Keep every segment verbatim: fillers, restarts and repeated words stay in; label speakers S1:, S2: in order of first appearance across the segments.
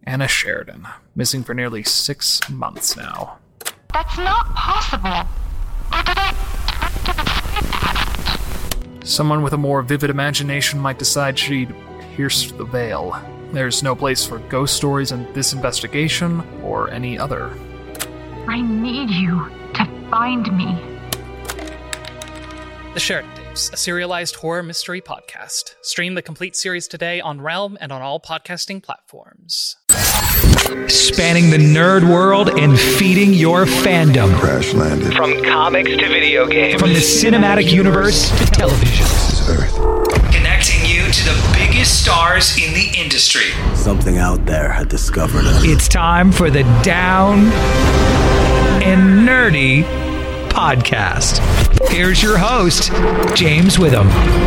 S1: Anna Sheridan, missing for nearly six months now.
S2: That's not possible. Or did I...
S1: Someone with a more vivid imagination might decide she'd pierced the veil. There's no place for ghost stories in this investigation or any other.
S2: I need you to find me.
S3: The Sheridan Tapes, a serialized horror mystery podcast. Stream the complete series today on Realm and on all podcasting platforms.
S4: Spanning the nerd world and feeding your fandom.
S5: Crash landed.
S4: From comics to video games. From the cinematic universe to television.
S5: This is Earth.
S4: Connecting you to the biggest stars in the industry.
S6: Something out there had discovered us.
S4: It's time for the Down and Nerdy podcast. Here's your host, James Witham.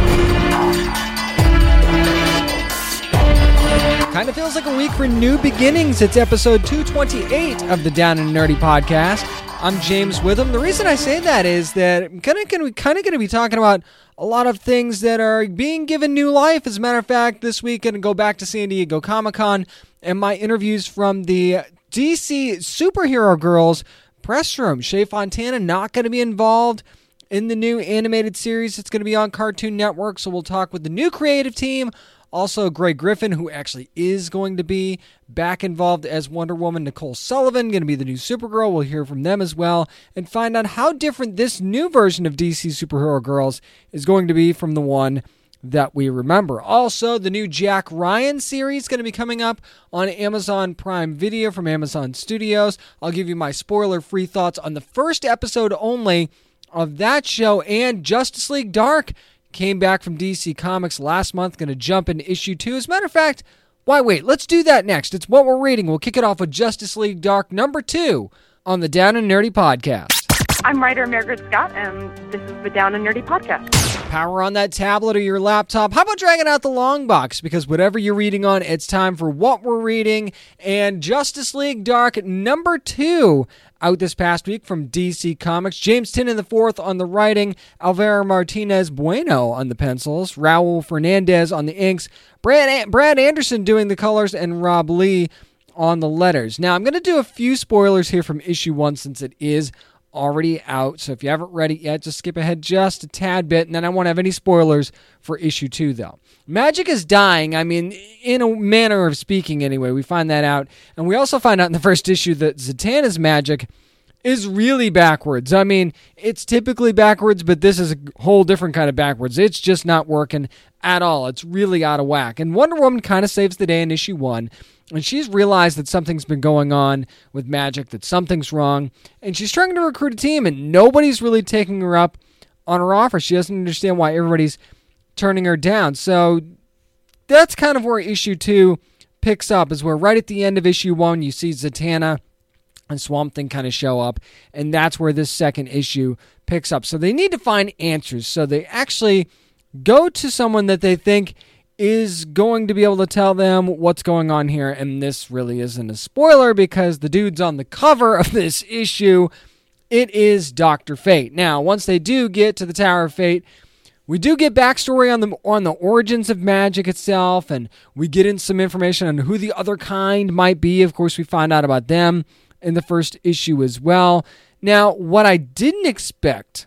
S7: Kind of feels like a week for new beginnings. It's episode two twenty-eight of the Down and Nerdy podcast. I'm James Witham. The reason I say that is that I'm kind of going to kind of going to be talking about a lot of things that are being given new life. As a matter of fact, this week I'm going to go back to San Diego Comic-Con and my interviews from the D C Superhero Girls press room. Shea Fontana not going to be involved in the new animated series. It's going to be on Cartoon Network, so we'll talk with the new creative team. Also, Greg Griffin, who actually is going to be back involved as Wonder Woman. Nicole Sullivan, going to be the new Supergirl. We'll hear from them as well and find out how different this new version of D C Superhero Girls is going to be from the one that we remember. Also, the new Jack Ryan series is going to be coming up on Amazon Prime Video from Amazon Studios. I'll give you my spoiler-free thoughts on the first episode only of that show, and Justice League Dark came back from D C Comics last month, going to jump into issue two. As a matter of fact, why wait? Let's do that next. It's what we're reading. We'll kick it off with Justice League Dark number two on the Down and Nerdy podcast.
S8: I'm writer Margaret Scott, and this is the Down and Nerdy podcast.
S7: Power on that tablet or your laptop. How about dragging out the long box? Because whatever you're reading on, it's time for what we're reading. And Justice League Dark number two out this past week from D C Comics. James Tynion the fourth on the writing, Alvaro Martinez Bueno on the pencils, Raul Fernandez on the inks, Brad, Brad Anderson doing the colors, and Rob Lee on the letters. Now, I'm going to do a few spoilers here from issue one since it is already out. So if you haven't read it yet, just skip ahead just a tad bit, and then I won't have any spoilers for issue two, though. Magic is dying. I mean, in a manner of speaking, anyway. We find that out. And we also find out in the first issue that Zatanna's magic is really backwards. I mean, it's typically backwards, but this is a whole different kind of backwards. It's just not working at all. It's really out of whack. And Wonder Woman kind of saves the day in issue one. And she's realized that something's been going on with magic, that something's wrong. And she's trying to recruit a team, and nobody's really taking her up on her offer. She doesn't understand why everybody's turning her down. So that's kind of where issue two picks up, is where right at the end of issue one, you see Zatanna and Swamp Thing kind of show up, and that's where this second issue picks up. So they need to find answers. So they actually go to someone that they think is going to be able to tell them what's going on here, and this really isn't a spoiler because the dude's on the cover of this issue. It is Doctor Fate. Now, once they do get to the Tower of Fate, we do get backstory on the on the origins of magic itself, and we get in some information on who the other kind might be. Of course, we find out about them in the first issue as well. Now, what I didn't expect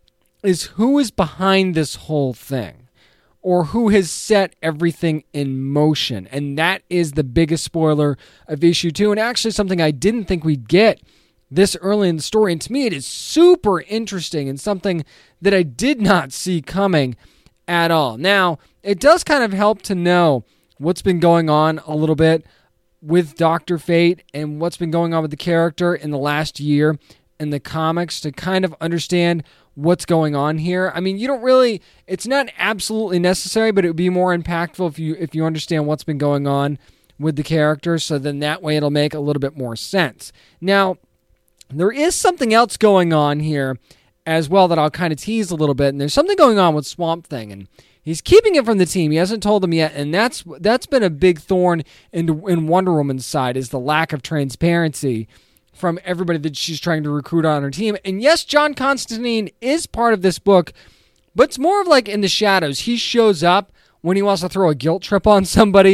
S7: is who is behind this whole thing, or who has set everything in motion. And that is the biggest spoiler of issue two, and actually something I didn't think we'd get this early in the story. And to me, it is super interesting and something that I did not see coming at all. Now, it does kind of help to know what's been going on a little bit with Doctor Fate and what's been going on with the character in the last year in the comics to kind of understand what's going on here. I mean, you don't really, it's not absolutely necessary, but it would be more impactful if you if you understand what's been going on with the character, so then that way it'll make a little bit more sense. Now, there is something else going on here as well that I'll kind of tease a little bit, and there's something going on with Swamp Thing, and he's keeping it from the team. He hasn't told them yet, and that's that's been a big thorn in, in Wonder Woman's side, is the lack of transparency from everybody that she's trying to recruit on her team. And yes, John Constantine is part of this book, but it's more of like in the shadows. He shows up when he wants to throw a guilt trip on somebody,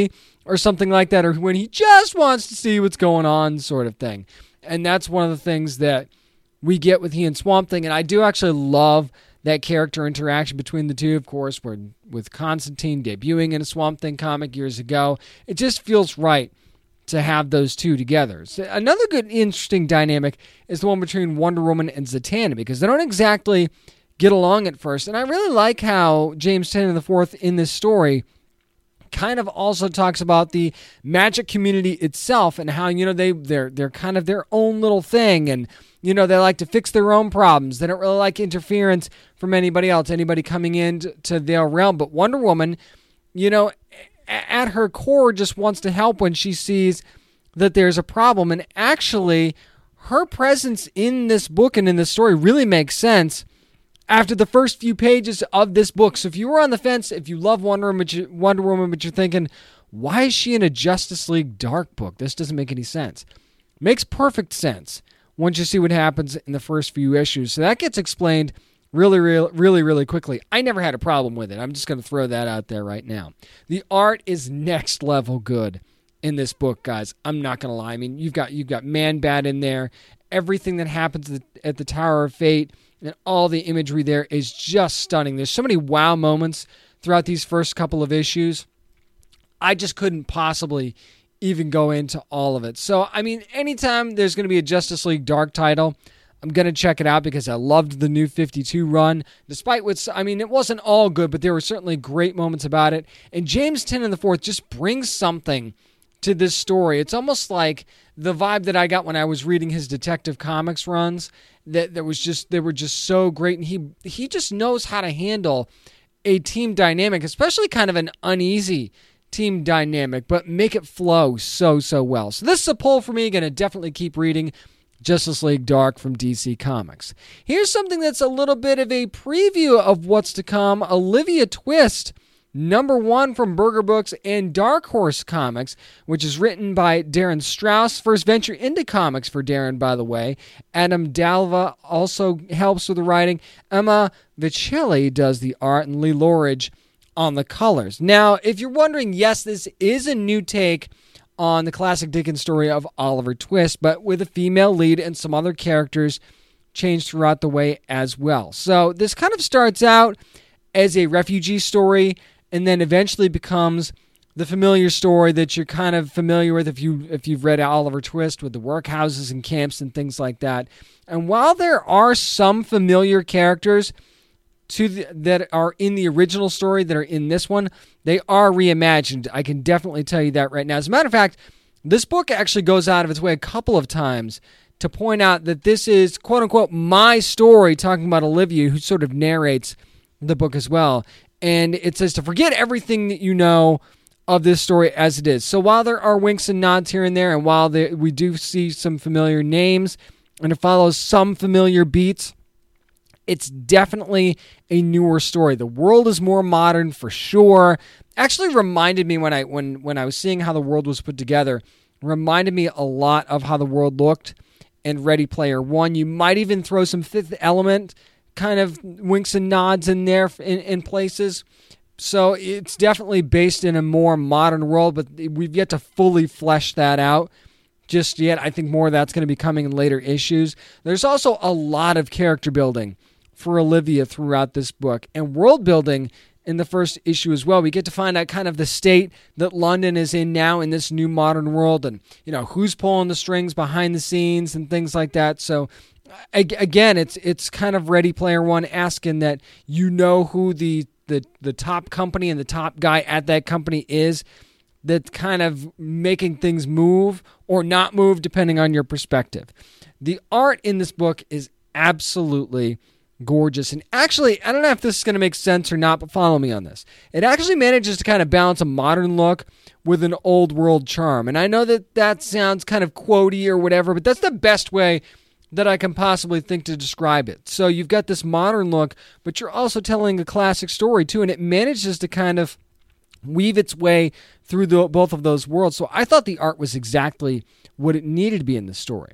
S7: or something like that, or when he just wants to see what's going on sort of thing. And that's one of the things that we get with he and Swamp Thing. And I do actually love that character interaction between the two, of course, where with Constantine debuting in a Swamp Thing comic years ago. It just feels right to have those two together. So another good, interesting dynamic is the one between Wonder Woman and Zatanna, because they don't exactly get along at first. And I really like how James Tynion the fourth in this story kind of also talks about the magic community itself and how, you know, they, they're, they're kind of their own little thing, and, you know, they like to fix their own problems. They don't really like interference from anybody else, anybody coming in to their realm. But Wonder Woman, you know, at her core just wants to help when she sees that there's a problem. And actually, her presence in this book and in this story really makes sense after the first few pages of this book. So if you were on the fence, if you love Wonder Woman, but, you, Wonder Woman, but you're thinking, why is she in a Justice League Dark book? This doesn't make any sense. Makes perfect sense once you see what happens in the first few issues. So that gets explained really, really, really, really quickly. I never had a problem with it. I'm just going to throw that out there right now. The art is next level good in this book, guys. I'm not going to lie. I mean, you've got you've got Man-Bat in there. Everything that happens at the, at the Tower of Fate and all the imagery there is just stunning. There's so many wow moments throughout these first couple of issues. I just couldn't possibly even go into all of it. So, I mean, anytime there's going to be a Justice League Dark title, I'm going to check it out because I loved the New fifty-two run. Despite what's, I mean, it wasn't all good, but there were certainly great moments about it. And James Tynion the fourth just brings something to this story. It's almost like the vibe that I got when I was reading his Detective Comics runs, that that was just, they were just so great. And he he just knows how to handle a team dynamic, especially kind of an uneasy team dynamic, but make it flow so, so well. So this is a pull for me. Going to definitely keep reading Justice League Dark from D C Comics. Here's something that's a little bit of a preview of what's to come. Olivia Twist, number one from Burger Books and Dark Horse Comics, which is written by Darren Strauss. First venture into comics for Darren, by the way. Adam Dalva also helps with the writing. Emma Vicelli does the art, and Lee Lorridge on the colors. Now, if you're wondering, yes, this is a new take on the classic Dickens story of Oliver Twist, but with a female lead and some other characters changed throughout the way as well. So this kind of starts out as a refugee story and then eventually becomes the familiar story that you're kind of familiar with if you if you've read Oliver Twist, with the workhouses and camps and things like that. And while there are some familiar characters to the, that are in the original story that are in this one, they are reimagined. I can definitely tell you that right now. As a matter of fact, this book actually goes out of its way a couple of times to point out that this is, quote-unquote, my story, talking about Olivia, who sort of narrates the book as well. And it says to forget everything that you know of this story as it is. So while there are winks and nods here and there, and while there, we do see some familiar names, and it follows some familiar beats, it's definitely a newer story. The world is more modern for sure. Actually reminded me when I when when I was seeing how the world was put together, reminded me a lot of how the world looked in Ready Player One. You might even throw some Fifth Element kind of winks and nods in there in, in places. So it's definitely based in a more modern world, but we've yet to fully flesh that out just yet. I think more of that's going to be coming in later issues. There's also a lot of character building for Olivia throughout this book, and world building in the first issue as well. We get to find out kind of the state that London is in now in this new modern world, and you know who's pulling the strings behind the scenes and things like that. So again, it's it's kind of Ready Player One, asking that you know who the the the top company and the top guy at that company is, that's kind of making things move or not move depending on your perspective. The art in this book is absolutely gorgeous. And actually, I don't know if this is going to make sense or not, but follow me on this. It actually manages to kind of balance a modern look with an old world charm. And I know that that sounds kind of quotey or whatever, but that's the best way that I can possibly think to describe it. So you've got this modern look, but you're also telling a classic story too, and it manages to kind of weave its way through the, both of those worlds. So I thought the art was exactly what it needed to be in the story.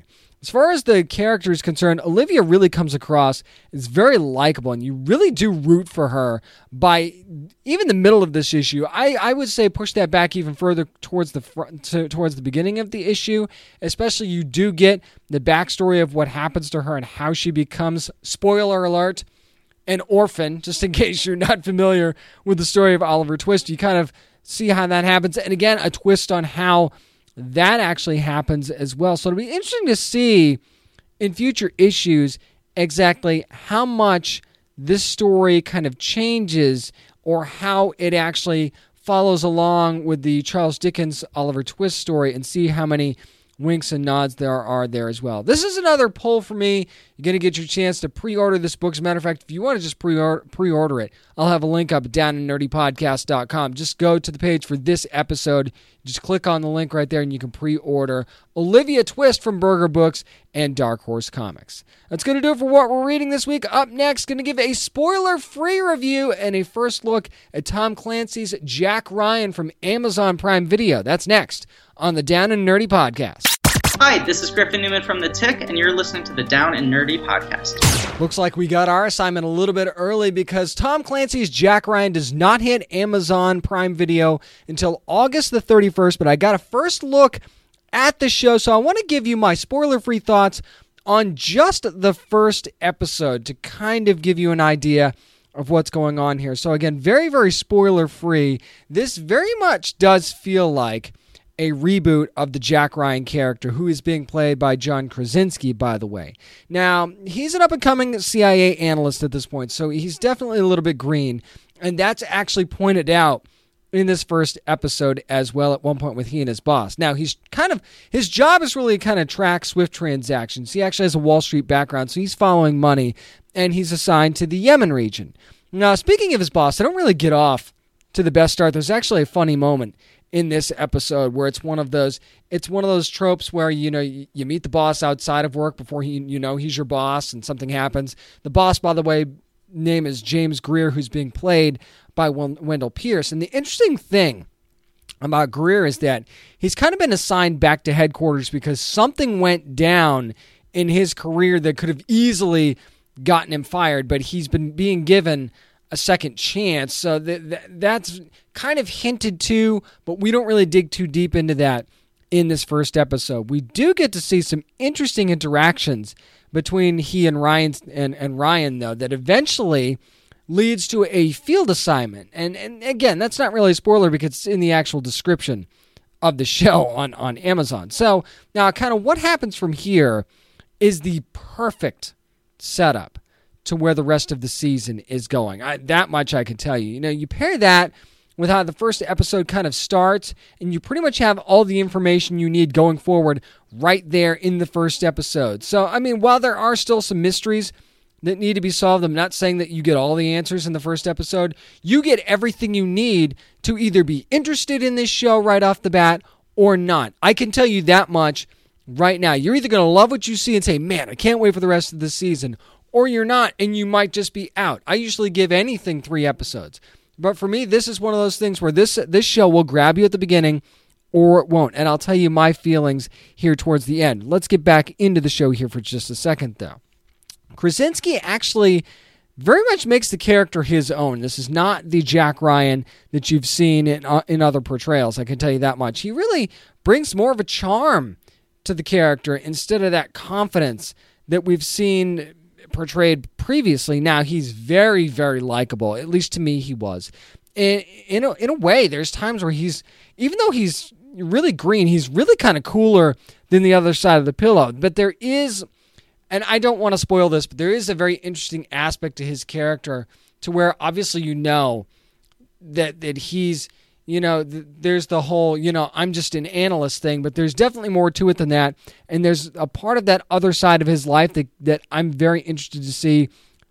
S7: as far as the character is concerned, Olivia really comes across as very likable, and you really do root for her by even the middle of this issue. I, I would say push that back even further towards the front, to, towards the beginning of the issue, especially you do get the backstory of what happens to her and how she becomes, spoiler alert, an orphan, just in case you're not familiar with the story of Oliver Twist. You kind of see how that happens, and again, a twist on how that actually happens as well. So it'll be interesting to see in future issues exactly how much this story kind of changes or how it actually follows along with the Charles Dickens Oliver Twist story, and see how many winks and nods there are there as well. This is another pull for me. You're going to get your chance to pre-order this book. As a matter of fact, if you want to just pre-order, pre-order it, I'll have a link up at down and nerdy podcast dot com. Just go to the page for this episode. Just click on the link right there and you can pre-order Olivia Twist from Burger Books and Dark Horse Comics. That's going to do it for what we're reading this week. Up next, going to give a spoiler-free review and a first look at Tom Clancy's Jack Ryan from Amazon Prime Video. That's next on the Down and Nerdy Podcast.
S5: Hi, this is Griffin Newman from The Tick, and you're listening to the Down and Nerdy Podcast.
S7: Looks like we got our assignment a little bit early because Tom Clancy's Jack Ryan does not hit Amazon Prime Video until August the thirty-first, but I got a first look at the show, so I want to give you my spoiler-free thoughts on just the first episode to kind of give you an idea of what's going on here. So again, very, very spoiler-free. This very much does feel like a reboot of the Jack Ryan character, who is being played by John Krasinski, by the way. Now, he's an up-and-coming C I A analyst at this point, so he's definitely a little bit green, and that's actually pointed out in this first episode as well at one point with he and his boss. Now, he's kind of, his job is really kind of track Swift transactions. He actually has a Wall Street background, so he's following money, and he's assigned to the Yemen region. Now, speaking of his boss, I don't really get off to the best start. There's actually a funny moment in this episode where it's one of those it's one of those tropes where, you know, you, you meet the boss outside of work before he, you know, he's your boss and something happens. The boss, by the way, name is James Greer, who's being played by Wendell Pierce. And the interesting thing about Greer is that he's kind of been assigned back to headquarters because something went down in his career that could have easily gotten him fired, but he's been being given a second chance. So that, that that's kind of hinted to, but we don't really dig too deep into that in this first episode. We do get to see some interesting interactions between he and Ryan and, and Ryan, though, that eventually leads to a field assignment. And and again, that's not really a spoiler because it's in the actual description of the show on, on Amazon. So now kind of what happens from here is the perfect setup to where the rest of the season is going. I, that much I can tell you. You know, you pair that with how the first episode kind of starts, and you pretty much have all the information you need going forward right there in the first episode. So, I mean, while there are still some mysteries that need to be solved, I'm not saying that you get all the answers in the first episode. You get everything you need to either be interested in this show right off the bat or not. I can tell you that much right now. You're either going to love what you see and say, man, I can't wait for the rest of the season, or you're not, and you might just be out. I usually give anything three episodes. But for me, this is one of those things where this this show will grab you at the beginning or it won't. And I'll tell you my feelings here towards the end. Let's get back into the show here for just a second, though. Krasinski actually very much makes the character his own. This is not the Jack Ryan that you've seen in, uh, in other portrayals, I can tell you that much. He really brings more of a charm to the character instead of that confidence that we've seen portrayed previously. Now he's very, very likable. At least to me, he was. In in a, in a way, there's times where he's, even though he's really green, he's really kind of cooler than the other side of the pillow. But there is, and I don't want to spoil this, but there is a very interesting aspect to his character to where obviously you know that that he's, you know, th- there's the whole, you know, I'm just an analyst thing, but there's definitely more to it than that. And there's a part of that other side of his life that, that I'm very interested to see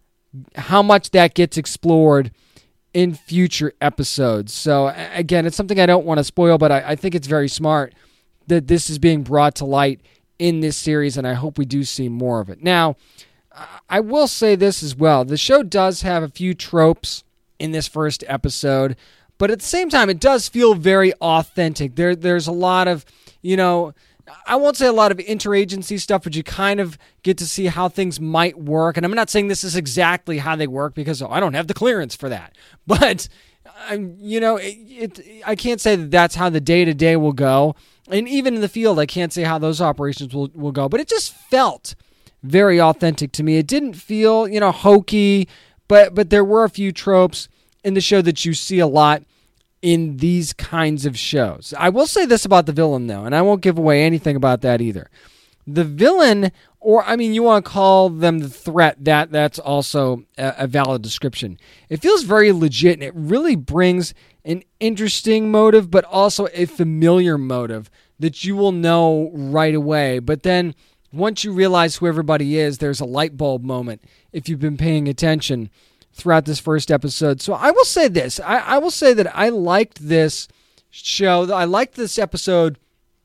S7: how much that gets explored in future episodes. So again, it's something I don't want to spoil, but I, I think it's very smart that this is being brought to light in this series, and I hope we do see more of it. Now, I will say this as well. The show does have a few tropes in this first episode, but at the same time, it does feel very authentic. There, there's a lot of, you know, I won't say a lot of interagency stuff, but you kind of get to see how things might work. And I'm not saying this is exactly how they work because oh, I don't have the clearance for that. But, I'm, you know, it, it, I can't say that that's how the day-to-day will go. And even in the field, I can't say how those operations will, will go. But it just felt very authentic to me. It didn't feel, you know, hokey, but but there were a few tropes in the show that you see a lot in these kinds of shows. I will say this about the villain, though, and I won't give away anything about that either. The villain, or I mean, you want to call them the threat, that that's also a, a valid description. It feels very legit, and it really brings an interesting motive, but also a familiar motive that you will know right away. But then once you realize who everybody is, there's a light bulb moment if you've been paying attention throughout this first episode. So I will say this. I, I will say that I liked this show. I liked this episode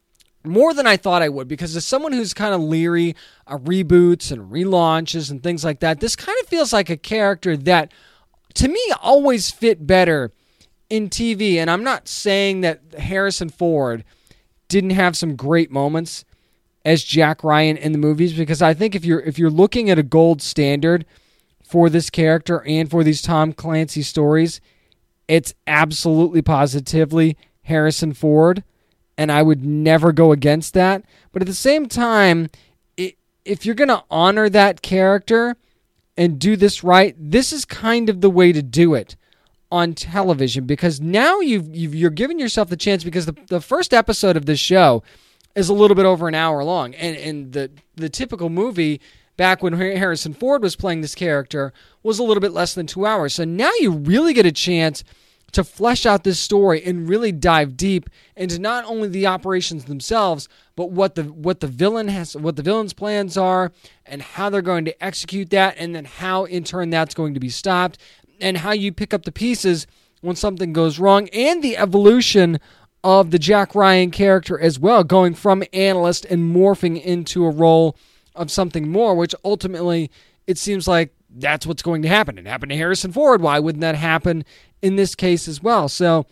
S7: more than I thought I would, because as someone who's kind of leery of reboots and relaunches and things like that, this kind of feels like a character that, to me, always fit better in T V. And I'm not saying that Harrison Ford didn't have some great moments as Jack Ryan in the movies, because I think if you're if you're looking at a gold standard for this character and for these Tom Clancy stories, it's absolutely positively Harrison Ford, and I would never go against that. But at the same time, it, if you're going to honor that character and do this right, this is kind of the way to do it on television, because now you've, you've, you're giving yourself the chance, because the, the first episode of this show is a little bit over an hour long, and, and the, the typical movie back when Harrison Ford was playing this character was a little bit less than two hours. So now you really get a chance to flesh out this story and really dive deep into not only the operations themselves, but what the what the villain has, what the villain's plans are, and how they're going to execute that, and then how in turn that's going to be stopped, and how you pick up the pieces when something goes wrong, and the evolution of the Jack Ryan character as well, going from analyst and morphing into a role of something more, which ultimately it seems like that's what's going to happen. It happened to Harrison Ford. Why wouldn't that happen in this case as well? So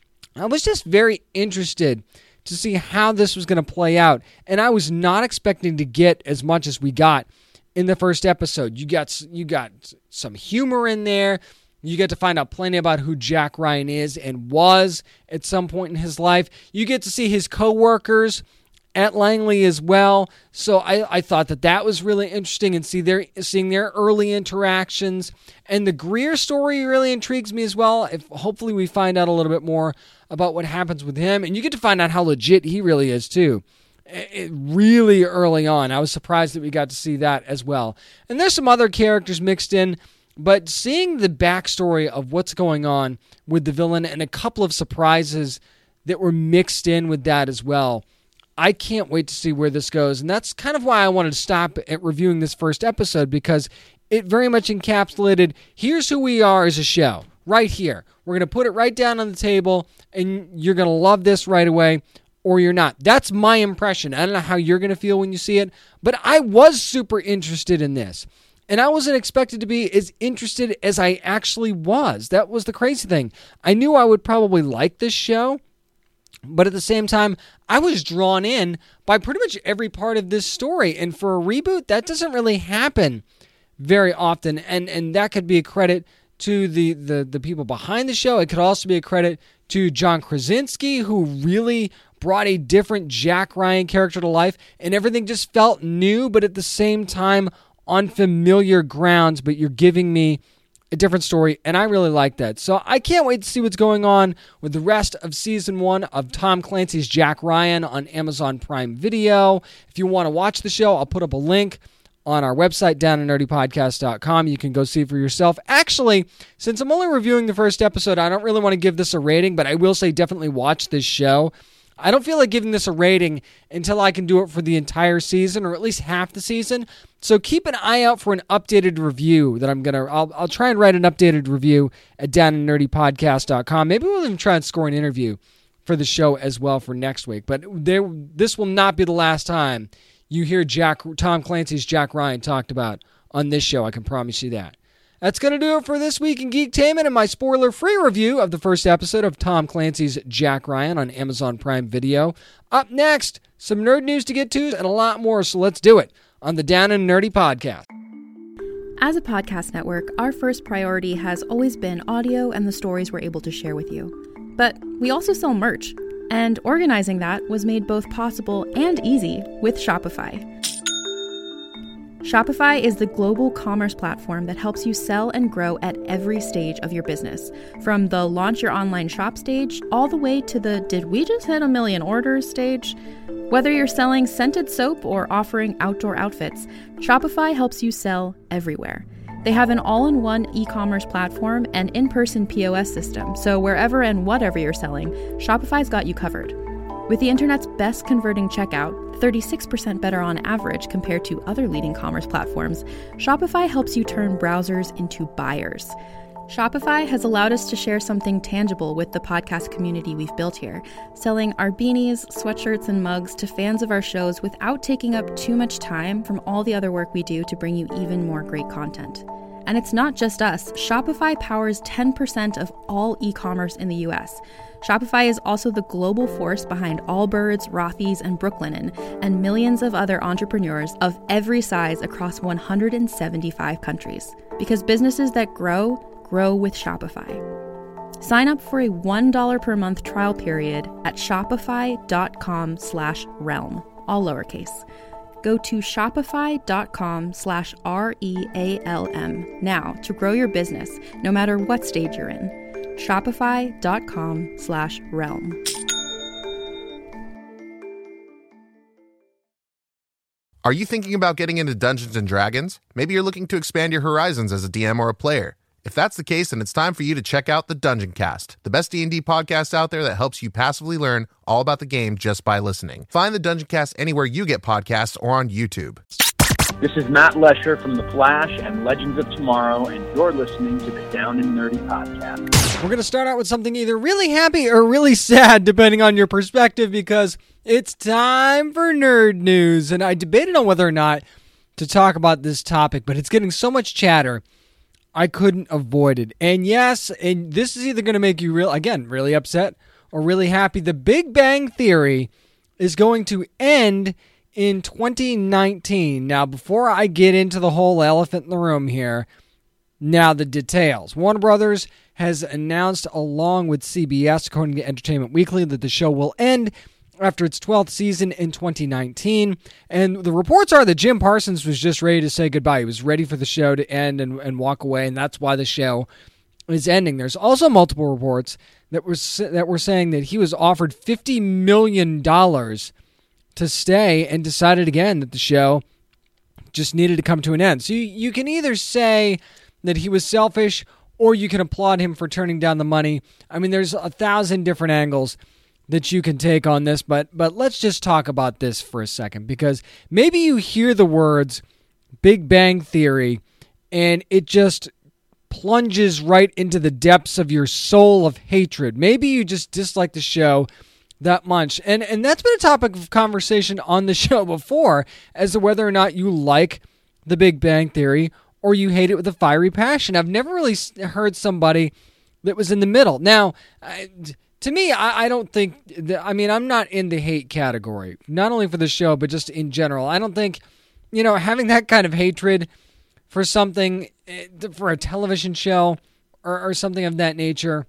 S7: I was just very interested to see how this was going to play out, and I was not expecting to get as much as we got in the first episode. You got you got some humor in there. You get to find out plenty about who Jack Ryan is and was at some point in his life. You get to see his coworkers at Langley as well. So I, I thought that that was really interesting, and see their seeing their early interactions. And the Greer story really intrigues me as well. If hopefully we find out a little bit more about what happens with him, and you get to find out how legit he really is too. It, really early on, I was surprised that we got to see that as well. And there's some other characters mixed in, but seeing the backstory of what's going on with the villain and a couple of surprises that were mixed in with that as well, I can't wait to see where this goes. And that's kind of why I wanted to stop at reviewing this first episode, because it very much encapsulated, here's who we are as a show, right here. We're going to put it right down on the table, and you're going to love this right away, or you're not. That's my impression. I don't know how you're going to feel when you see it, but I was super interested in this. And I wasn't expected to be as interested as I actually was. That was the crazy thing. I knew I would probably like this show, but at the same time, I was drawn in by pretty much every part of this story. And for a reboot, that doesn't really happen very often. And and that could be a credit to the, the, the people behind the show. It could also be a credit to John Krasinski, who really brought a different Jack Ryan character to life. And everything just felt new, but at the same time, on familiar grounds. But you're giving me a different story, and I really like that. So I can't wait to see what's going on with the rest of season one of Tom Clancy's Jack Ryan on Amazon Prime Video. If you want to watch the show, I'll put up a link on our website, down and nerdy podcast dot com. You can go see it for yourself. Actually, since I'm only reviewing the first episode, I don't really want to give this a rating, but I will say definitely watch this show. I don't feel like giving this a rating until I can do it for the entire season, or at least half the season. So keep an eye out for an updated review that I'm going to, I'll I'll try and write an updated review at down and nerdy podcast dot com. Maybe we'll even try and score an interview for the show as well for next week. But there, this will not be the last time you hear Jack Tom Clancy's Jack Ryan talked about on this show. I can promise you that. That's going to do it for this week in Geektainment and my spoiler-free review of the first episode of Tom Clancy's Jack Ryan on Amazon Prime Video. Up next, some nerd news to get to, and a lot more, so let's do it on the Down and Nerdy podcast.
S9: As a podcast network, our first priority has always been audio and the stories we're able to share with you. But we also sell merch, and organizing that was made both possible and easy with Shopify. Shopify is the global commerce platform that helps you sell and grow at every stage of your business, from the launch your online shop stage all the way to the did we just hit a million orders stage. Whether you're selling scented soap or offering outdoor outfits, Shopify helps you sell everywhere. They have an all-in-one e-commerce platform and in-person P O S system, so wherever and whatever you're selling, Shopify's got you covered. With the internet's best converting checkout, thirty-six percent better on average compared to other leading commerce platforms, Shopify helps you turn browsers into buyers. Shopify has allowed us to share something tangible with the podcast community we've built here, selling our beanies, sweatshirts, and mugs to fans of our shows without taking up too much time from all the other work we do to bring you even more great content. And it's not just us. Shopify powers ten percent of all e-commerce in the U S. Shopify is also the global force behind Allbirds, Rothy's, and Brooklinen, and millions of other entrepreneurs of every size across one hundred seventy-five countries. Because businesses that grow, grow with Shopify. Sign up for a one dollar per month trial period at shopify.com slash realm, all lowercase. Go to shopify.com slash R-E-A-L-M now to grow your business, no matter what stage you're in. Shopify.com slash realm.
S10: Are you thinking about getting into Dungeons and Dragons? Maybe you're looking to expand your horizons as a D M or a player. If that's the case, then it's time for you to check out the Dungeon Cast, the best D and D podcast out there that helps you passively learn all about the game just by listening. Find the Dungeon Cast anywhere you get podcasts or on YouTube.
S11: This is Matt Lesher from The Flash and Legends of Tomorrow, and you're listening to the Down and Nerdy podcast.
S7: We're going to start out with something either really happy or really sad, depending on your perspective, because it's time for nerd news. And I debated on whether or not to talk about this topic, but it's getting so much chatter, I couldn't avoid it. And yes, and this is either going to make you real again really upset or really happy. The Big Bang Theory is going to end in twenty nineteen. Now, before I get into the whole elephant in the room here, now the details. Warner Brothers has announced, along with C B S, according to Entertainment Weekly, that the show will end after its twelfth season in twenty nineteen. And the reports are that Jim Parsons was just ready to say goodbye. He was ready for the show to end and, and walk away, and that's why the show is ending. There's also multiple reports that were, that were saying that he was offered fifty million dollars to stay and decided again that the show just needed to come to an end. So you, you can either say that he was selfish or you can applaud him for turning down the money. I mean, there's a thousand different angles that you can take on this, but but let's just talk about this for a second, because maybe you hear the words Big Bang Theory and it just plunges right into the depths of your soul of hatred. Maybe you just dislike the show that much. And and that's been a topic of conversation on the show before, as to whether or not you like the Big Bang Theory or you hate it with a fiery passion. I've never really heard somebody that was in the middle. Now, I, to me, I, I don't think, that, I mean, I'm not in the hate category, not only for the show, but just in general. I don't think, you know, having that kind of hatred for something, for a television show or, or something of that nature,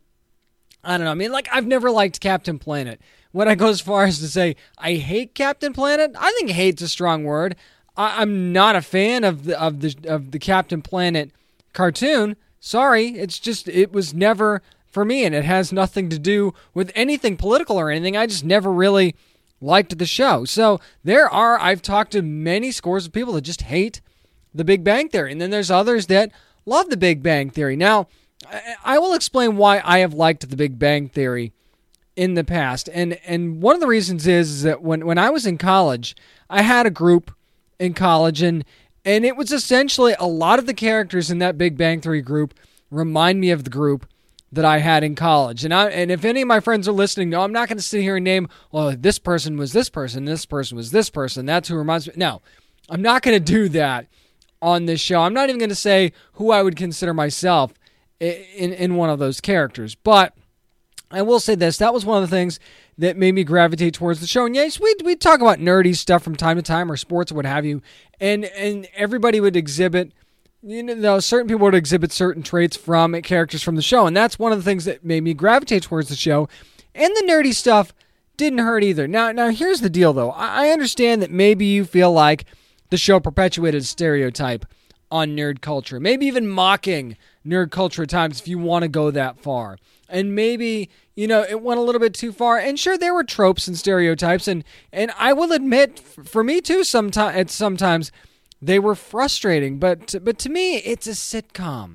S7: I don't know. I mean, like, I've never liked Captain Planet. Would I go as far as to say I hate Captain Planet? I think hate's a strong word. I, I'm not a fan of the of the of the Captain Planet cartoon. Sorry, it's just it was never for me, and it has nothing to do with anything political or anything. I just never really liked the show. So there are I've talked to many scores of people that just hate the Big Bang Theory, and then there's others that love the Big Bang Theory. Now, I, I will explain why I have liked the Big Bang Theory in the past. And and one of the reasons is, is that when, when I was in college, I had a group in college, and and it was essentially a lot of the characters in that Big Bang Theory group remind me of the group that I had in college. And I and if any of my friends are listening, no, I'm not going to sit here and name, well, this person was this person, this person was this person, that's who reminds me. No, I'm not going to do that on this show. I'm not even going to say who I would consider myself in, in one of those characters. But I will say this, that was one of the things that made me gravitate towards the show. And yes, we we talk about nerdy stuff from time to time, or sports or what have you, and and everybody would exhibit, you know, certain people would exhibit certain traits from characters from the show, and that's one of the things that made me gravitate towards the show. And the nerdy stuff didn't hurt either. Now, now here's the deal, though. I, I understand that maybe you feel like the show perpetuated a stereotype on nerd culture, maybe even mocking nerd culture at times if you want to go that far. And maybe, you know, it went a little bit too far. And sure, there were tropes and stereotypes, and and I will admit, for me too, sometimes sometimes they were frustrating. But but to me, it's a sitcom.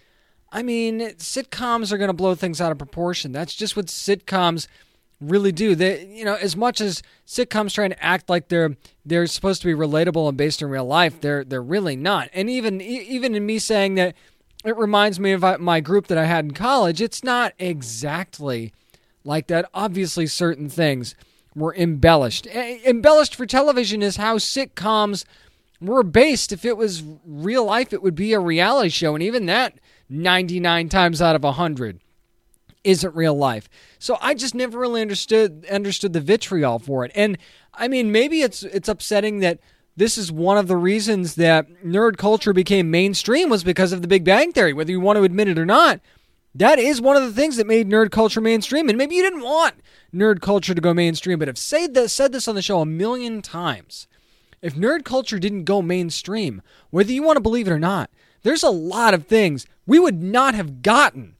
S7: I mean, sitcoms are going to blow things out of proportion. That's just what sitcoms really do. They, you know, as much as sitcoms trying to act like they're they're supposed to be relatable and based in real life, they're they're really not. And even even in me saying that, it reminds me of my group that I had in college. It's not exactly like that. Obviously, certain things were embellished. Embellished for television is how sitcoms were based. If it was real life, it would be a reality show. And even that, ninety-nine times out of one hundred, isn't real life. So I just never really understood understood the vitriol for it. And, I mean, maybe it's it's upsetting that this is one of the reasons that nerd culture became mainstream, was because of the Big Bang Theory, whether you want to admit it or not. That is one of the things that made nerd culture mainstream. And maybe you didn't want nerd culture to go mainstream, but I've said this, said this on the show a million times. If nerd culture didn't go mainstream, whether you want to believe it or not, there's a lot of things we would not have gotten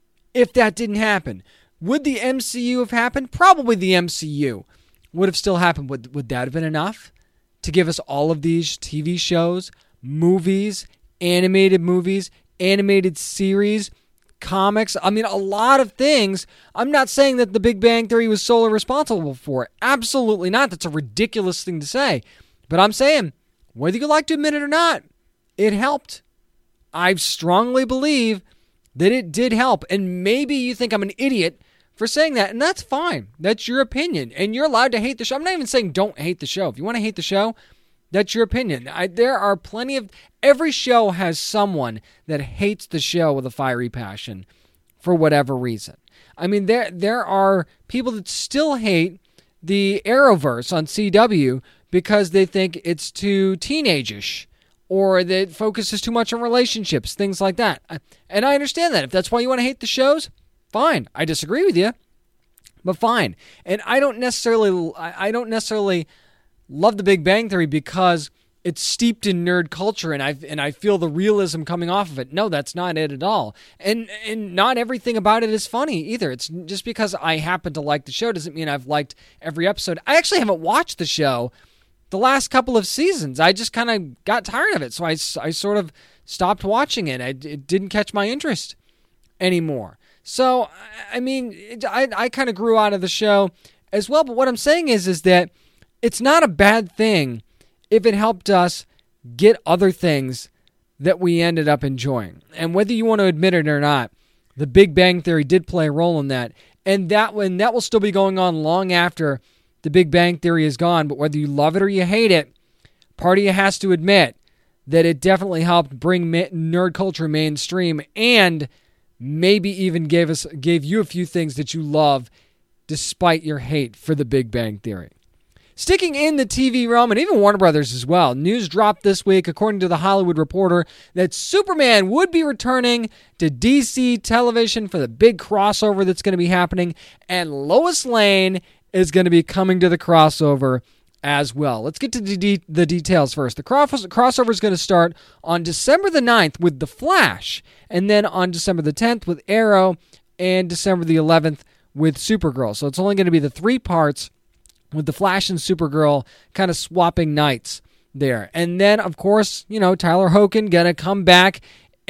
S7: if that didn't happen. Would the M C U have happened? Probably the M C U would have still happened. Would, would that have been enough to give us all of these T V shows, movies, animated movies, animated series, comics? I mean, a lot of things. I'm not saying that the Big Bang Theory was solely responsible for it. Absolutely not. That's a ridiculous thing to say. But I'm saying, whether you like to admit it or not, it helped. I strongly believe that it did help. And maybe you think I'm an idiot for saying that, and that's fine. That's your opinion, and you're allowed to hate the show. I'm not even saying don't hate the show. If you want to hate the show, that's your opinion. I, there are plenty of... Every show has someone that hates the show with a fiery passion for whatever reason. I mean, there there are people that still hate the Arrowverse on C W because they think it's too teenage-ish, or that it focuses too much on relationships, things like that. And I understand that. If that's why you want to hate the shows, fine. I disagree with you, but fine. And I don't necessarily, I don't necessarily love The Big Bang Theory because it's steeped in nerd culture, and I and I feel the realism coming off of it. No, that's not it at all. And and not everything about it is funny either. It's just because I happen to like the show doesn't mean I've liked every episode. I actually haven't watched the show the last couple of seasons. I just kind of got tired of it, so I, I sort of stopped watching it. I, it didn't catch my interest anymore. So, I mean, it, I I kind of grew out of the show as well. But what I'm saying is, is that it's not a bad thing if it helped us get other things that we ended up enjoying. And whether you want to admit it or not, The Big Bang Theory did play a role in that. And that when that will still be going on long after The Big Bang Theory is gone. But whether you love it or you hate it, part of you has to admit that it definitely helped bring ma- nerd culture mainstream, and maybe even gave us gave you a few things that you love despite your hate for The Big Bang Theory. Sticking in the T V realm, and even Warner Brothers as well, news dropped this week, according to The Hollywood Reporter, that Superman would be returning to D C television for the big crossover that's going to be happening, and Lois Lane is going to be coming to the crossover as well. Let's get to the, de- the details first. The cross- crossover is going to start on December the ninth with The Flash, and then on December the tenth with Arrow, and December the eleventh with Supergirl. So it's only going to be the three parts with The Flash and Supergirl kind of swapping nights there. And then, of course, you know, Tyler Hoechlin going to come back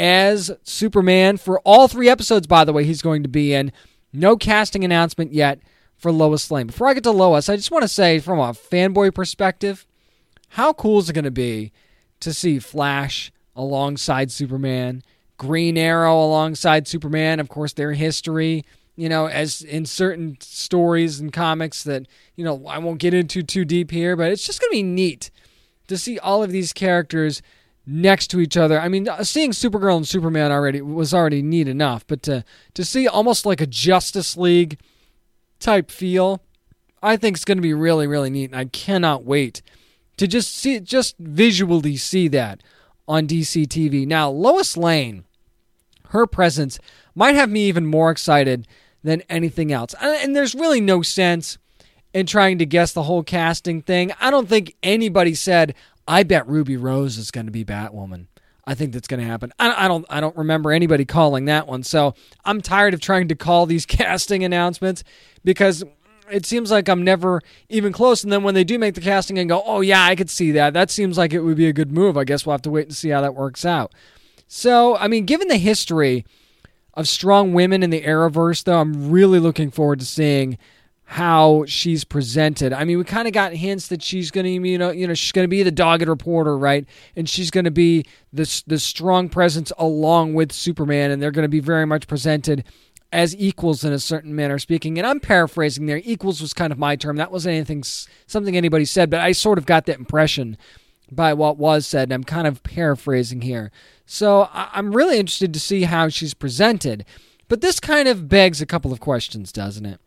S7: as Superman for all three episodes, by the way, he's going to be in. No casting announcement yet for Lois Lane. Before I get to Lois, I just want to say, from a fanboy perspective, how cool is it going to be to see Flash alongside Superman, Green Arrow alongside Superman, of course, their history, you know, as in certain stories and comics that, you know, I won't get into too deep here, but it's just going to be neat to see all of these characters next to each other. I mean, seeing Supergirl and Superman already was already neat enough, but to, to see almost like a Justice League type feel I think it's going to be really, really neat, and I cannot wait to just see, just visually see that on D C T V. Now, Lois Lane, her presence might have me even more excited than anything else. And there's really no sense in trying to guess the whole casting thing. I don't think anybody said, I bet Ruby Rose is going to be Batwoman. I think that's going to happen. I, I don't I don't remember anybody calling that one. So I'm tired of trying to call these casting announcements because it seems like I'm never even close. And then when they do make the casting and go, oh, yeah, I could see that. That seems like it would be a good move. I guess we'll have to wait and see how that works out. So, I mean, given the history of strong women in the Arrowverse, though, I'm really looking forward to seeing how she's presented. I mean, we kind of got hints that she's going to, you know, you know, she's going to be the dogged reporter, right? And she's going to be this the strong presence along with Superman, and they're going to be very much presented as equals in a certain manner speaking. And I'm paraphrasing there. Equals was kind of my term. That wasn't anything, something anybody said, but I sort of got that impression by what was said, and I'm kind of paraphrasing here. So I'm really interested to see how she's presented. But this kind of begs a couple of questions, doesn't it?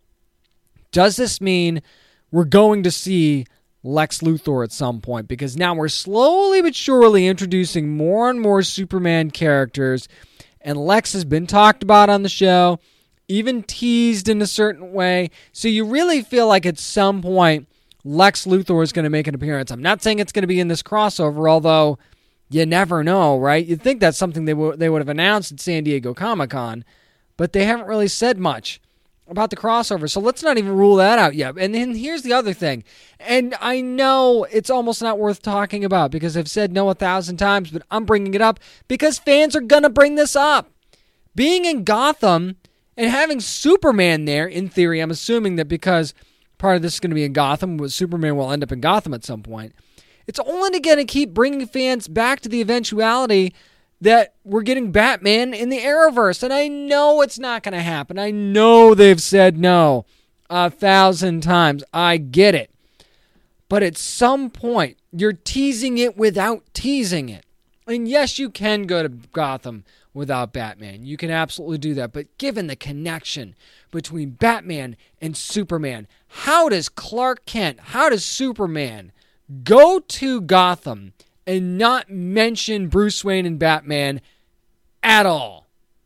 S7: Does this mean we're going to see Lex Luthor at some point? Because now we're slowly but surely introducing more and more Superman characters, and Lex has been talked about on the show, even teased in a certain way. So you really feel like at some point Lex Luthor is going to make an appearance. I'm not saying it's going to be in this crossover, although you never know, right? You'd think that's something they, w- they would have announced at San Diego Comic-Con, but they haven't really said much about the crossover, so let's not even rule that out yet. And then here's the other thing, and I know it's almost not worth talking about because I've said no a thousand times, but I'm bringing it up because fans are going to bring this up. Being in Gotham and having Superman there, in theory, I'm assuming that because part of this is going to be in Gotham, Superman will end up in Gotham at some point, it's only going to keep bringing fans back to the eventuality that we're getting Batman in the Arrowverse. And I know it's not going to happen. I know they've said no a thousand times. I get it. But at some point, you're teasing it without teasing it. And yes, you can go to Gotham without Batman. You can absolutely do that. But given the connection between Batman and Superman, how does Clark Kent, how does Superman go to Gotham and not mention Bruce Wayne and Batman at all?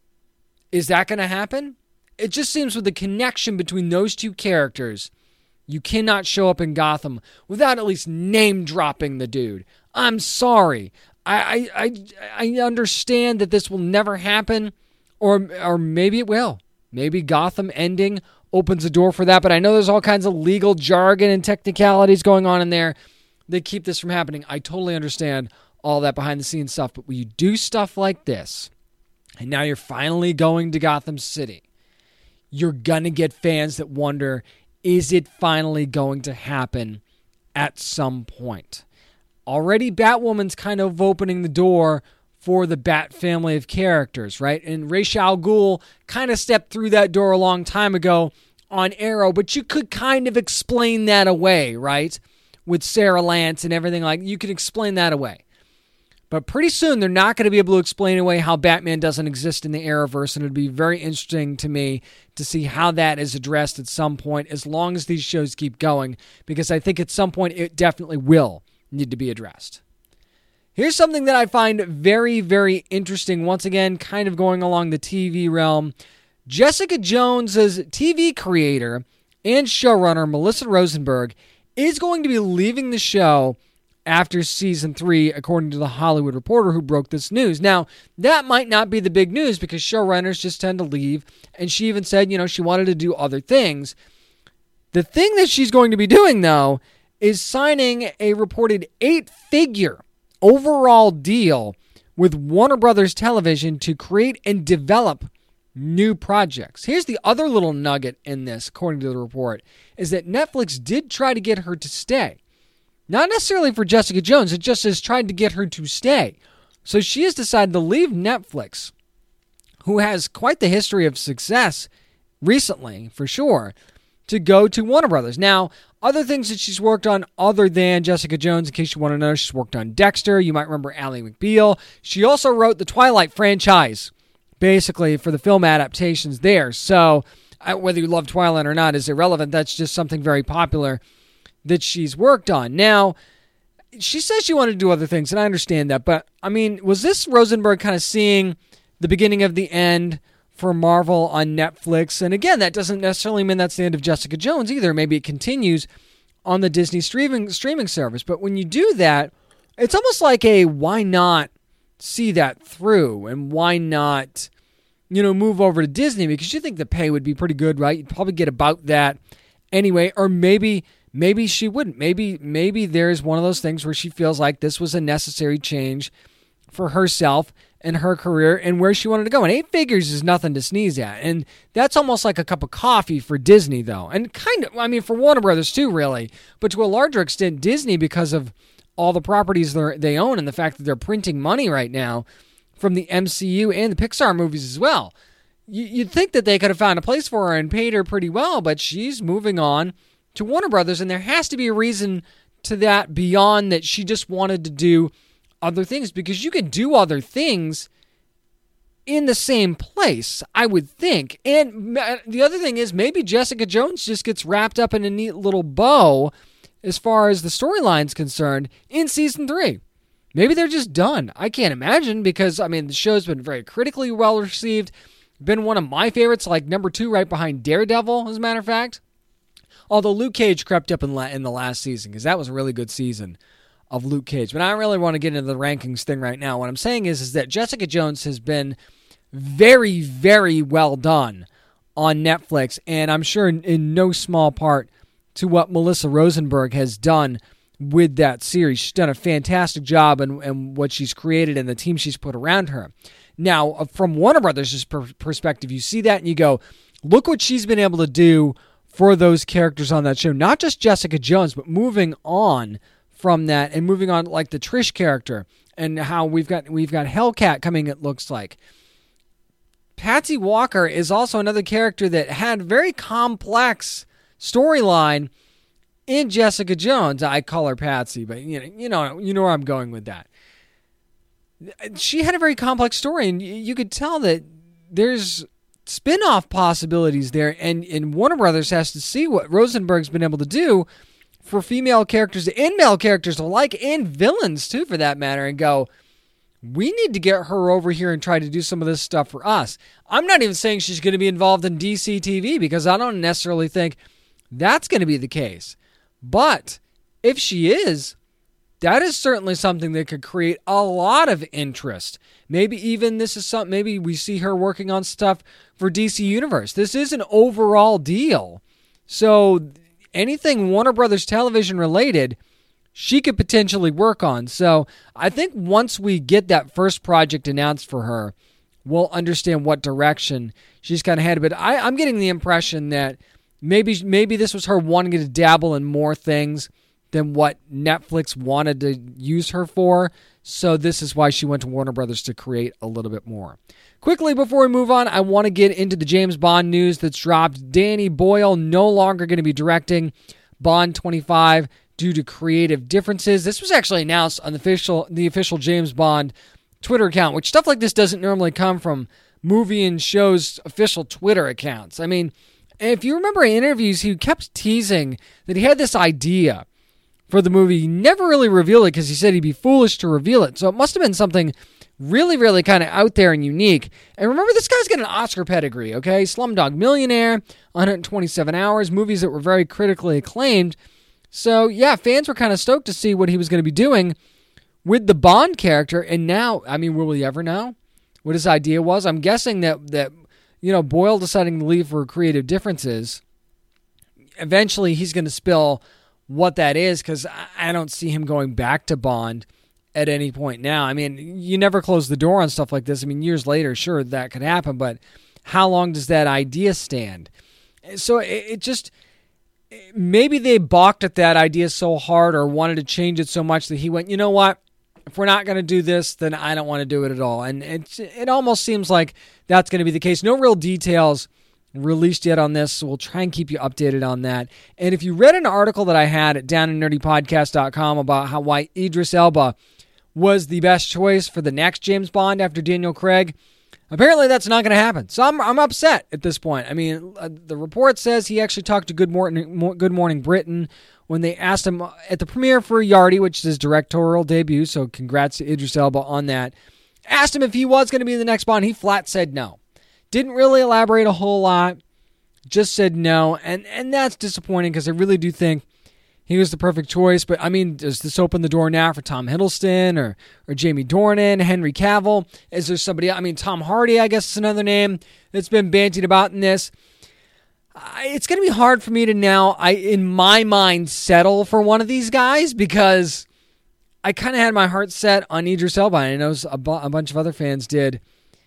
S7: Is that going to happen? It just seems with the connection between those two characters, you cannot show up in Gotham without at least name-dropping the dude. I'm sorry. I, I, I, I understand that this will never happen, or, or maybe it will. Maybe Gotham ending opens the door for that, but I know there's all kinds of legal jargon and technicalities going on in there that keep this from happening. I totally understand all that behind-the-scenes stuff, but when you do stuff like this, and now you're finally going to Gotham City, you're going to get fans that wonder, is it finally going to happen at some point? Already, Batwoman's kind of opening the door for the Bat family of characters, right? And Ra's al Ghul kind of stepped through that door a long time ago on Arrow, but you could kind of explain that away, right? With Sarah Lance and everything, like, you can explain that away. But pretty soon, they're not going to be able to explain away how Batman doesn't exist in the Arrowverse, and it'd be very interesting to me to see how that is addressed at some point, as long as these shows keep going, because I think at some point it definitely will need to be addressed. Here's something that I find very, very interesting, once again, kind of going along the T V realm. Jessica Jones's T V creator and showrunner, Melissa Rosenberg, is going to be leaving the show after season three, according to The Hollywood Reporter, who broke this news. Now, that might not be the big news because showrunners just tend to leave, and she even said, you know, she wanted to do other things. The thing that she's going to be doing, though, is signing a reported eight-figure overall deal with Warner Brothers Television to create and develop new projects. Here's the other little nugget in this, according to the report, is that Netflix did try to get her to stay. Not necessarily for Jessica Jones, it just has tried to get her to stay. So she has decided to leave Netflix, who has quite the history of success recently, for sure, to go to Warner Brothers. Now, other things that she's worked on other than Jessica Jones, in case you want to know, she's worked on Dexter. You might remember Ally McBeal. She also wrote the Twilight franchise, basically, for the film adaptations there. So whether you love Twilight or not is irrelevant. That's just something very popular that she's worked on. Now, she says she wanted to do other things, and I understand that. But, I mean, was this Rosenberg kind of seeing the beginning of the end for Marvel on Netflix? And again, that doesn't necessarily mean that's the end of Jessica Jones either. Maybe it continues on the Disney streaming streaming service. But when you do that, it's almost like a why not see that through, and why not, you know, move over to Disney, because you think the pay would be pretty good, right? You'd probably get about that anyway. Or maybe maybe she wouldn't. Maybe maybe there's one of those things where she feels like this was a necessary change for herself and her career and where she wanted to go. And eight figures is nothing to sneeze at. And that's almost like a cup of coffee for Disney, though. And kind of, I mean, for Warner Brothers too, really. But to a larger extent, Disney, because of all the properties they own and the fact that they're printing money right now from the M C U and the Pixar movies as well. You'd think that they could have found a place for her and paid her pretty well, but she's moving on to Warner Brothers, and there has to be a reason to that beyond that she just wanted to do other things, because you can do other things in the same place, I would think. And the other thing is maybe Jessica Jones just gets wrapped up in a neat little bow as far as the storyline's concerned in season three. Maybe they're just done. I can't imagine, because, I mean, the show's been very critically well received. Been one of my favorites, like number two right behind Daredevil, as a matter of fact. Although Luke Cage crept up in, la- in the last season, because that was a really good season of Luke Cage. But I don't really want to get into the rankings thing right now. What I'm saying is, is that Jessica Jones has been very, very well done on Netflix, and I'm sure in, in no small part to what Melissa Rosenberg has done with that series. She's done a fantastic job in, in what she's created and the team she's put around her. Now, from Warner Brothers' per- perspective, you see that and you go, look what she's been able to do for those characters on that show. Not just Jessica Jones, but moving on from that and moving on like the Trish character and how we've got we've got Hellcat coming, it looks like. Patsy Walker is also another character that had very complex storyline in Jessica Jones. I call her Patsy, but you know, you know, you know where I'm going with that. She had a very complex story, and you could tell that there's spin-off possibilities there, and, and Warner Brothers has to see what Rosenberg's been able to do for female characters and male characters alike, and villains too, for that matter, and go, we need to get her over here and try to do some of this stuff for us. I'm not even saying she's going to be involved in D C T V, because I don't necessarily think that's going to be the case. But if she is, that is certainly something that could create a lot of interest. Maybe even this is something, maybe we see her working on stuff for D C Universe. This is an overall deal. So anything Warner Brothers Television related, she could potentially work on. So I think once we get that first project announced for her, we'll understand what direction she's kind of headed. But I, I'm getting the impression that maybe maybe this was her wanting to dabble in more things than what Netflix wanted to use her for. So this is why she went to Warner Brothers to create a little bit more. Quickly, before we move on, I want to get into the James Bond news that's dropped. Danny Boyle no longer going to be directing Bond twenty-five due to creative differences. This was actually announced on the official, the official James Bond Twitter account, which stuff like this doesn't normally come from movie and shows official Twitter accounts. I mean, if you remember in interviews, he kept teasing that he had this idea for the movie. He never really revealed it because he said he'd be foolish to reveal it. So it must have been something really, really kind of out there and unique. And remember, this guy's got an Oscar pedigree, okay? Slumdog Millionaire, one hundred twenty-seven hours, movies that were very critically acclaimed. So, yeah, fans were kind of stoked to see what he was going to be doing with the Bond character. And now, I mean, will we ever know what his idea was? I'm guessing that, that you know, Boyle deciding to leave for creative differences, eventually he's going to spill what that is, because I don't see him going back to Bond at any point now. I mean, you never close the door on stuff like this. I mean, years later, sure, that could happen, but how long does that idea stand? So it, it just... Maybe they balked at that idea so hard or wanted to change it so much that he went, you know what? If we're not going to do this, then I don't want to do it at all. And it, it almost seems like that's going to be the case. No real details released yet on this, so we'll try and keep you updated on that. And if you read an article that I had at down and nerdy podcast dot com about how why Idris Elba was the best choice for the next James Bond after Daniel Craig, Apparently that's not going to happen. So I'm I'm upset at this point. I mean, uh, the report says he actually talked to Good Morning Good Morning Britain when they asked him at the premiere for Yardy, which is his directorial debut, so congrats to Idris Elba on that. Asked him if he was going to be the next Bond. He flat said no. Didn't really elaborate a whole lot. Just said no, and, and that's disappointing because I really do think he was the perfect choice. But, I mean, does this open the door now for Tom Hiddleston or, or Jamie Dornan, Henry Cavill? Is there somebody, I mean, Tom Hardy, I guess is another name that's been bandied about in this. I, it's going to be hard for me to now, I in my mind, settle for one of these guys because I kind of had my heart set on Idris Elba, and I know a, bu- a bunch of other fans did